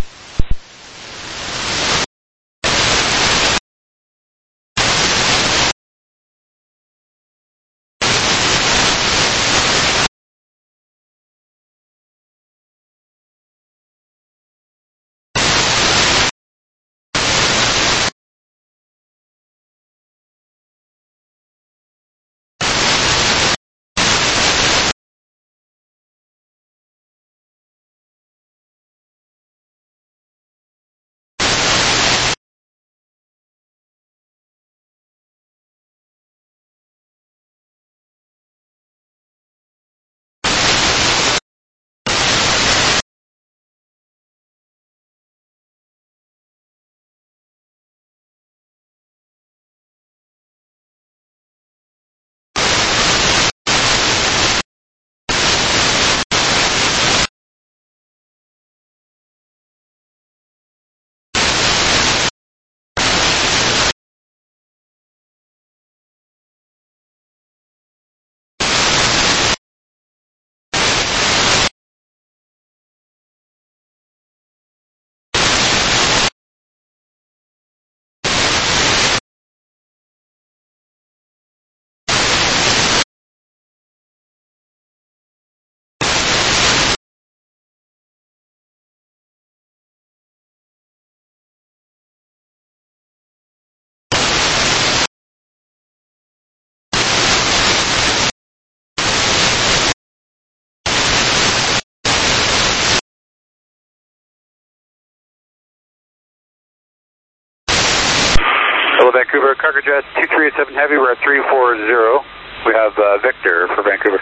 Speaker 9: Hello, Vancouver, Cargo Jet two three eight seven Heavy, we're at three four zero. We have uh, Victor for Vancouver.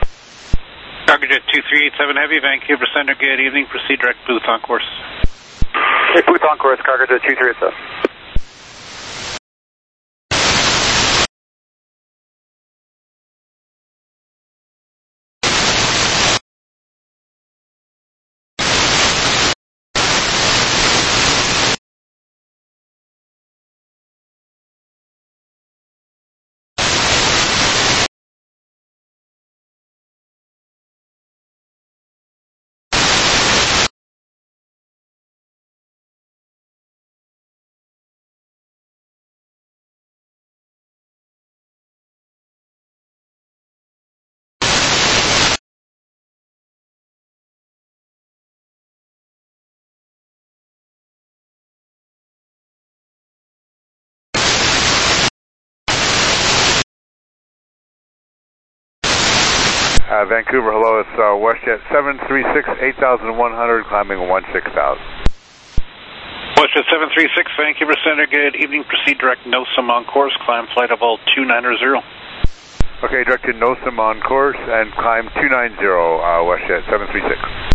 Speaker 6: Cargo Jet two three eight seven Heavy, Vancouver Center, good evening, proceed direct booth on course.
Speaker 9: Hey, booth on course, Cargo Jet two three eight seven.
Speaker 15: Uh, Vancouver, hello, it's uh, WestJet seven three six, eight thousand one hundred, climbing one six thousand.
Speaker 6: WestJet seven three six, Vancouver Center, good evening, proceed direct NOSAM on course, climb flight level two nine zero.
Speaker 15: Okay, direct to NOSAM on course and climb two nine zero, uh, WestJet seven three six.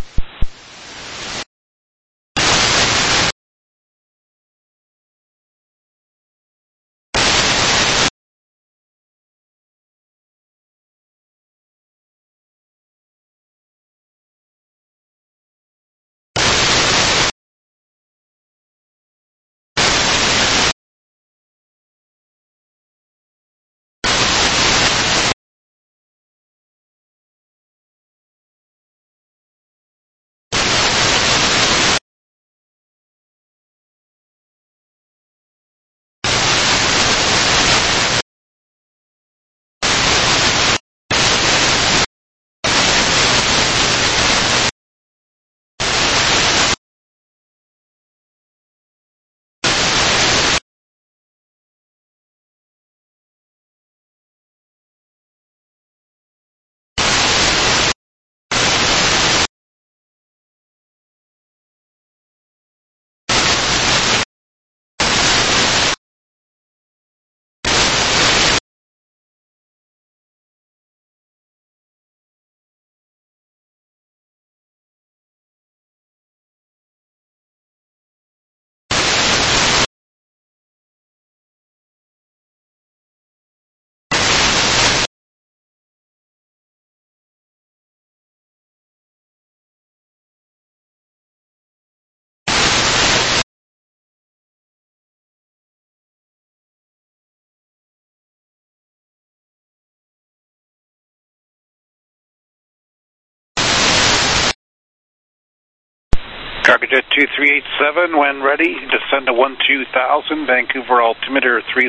Speaker 6: Cargojet two three eight seven, when ready, descend to one two thousand, Vancouver altimeter three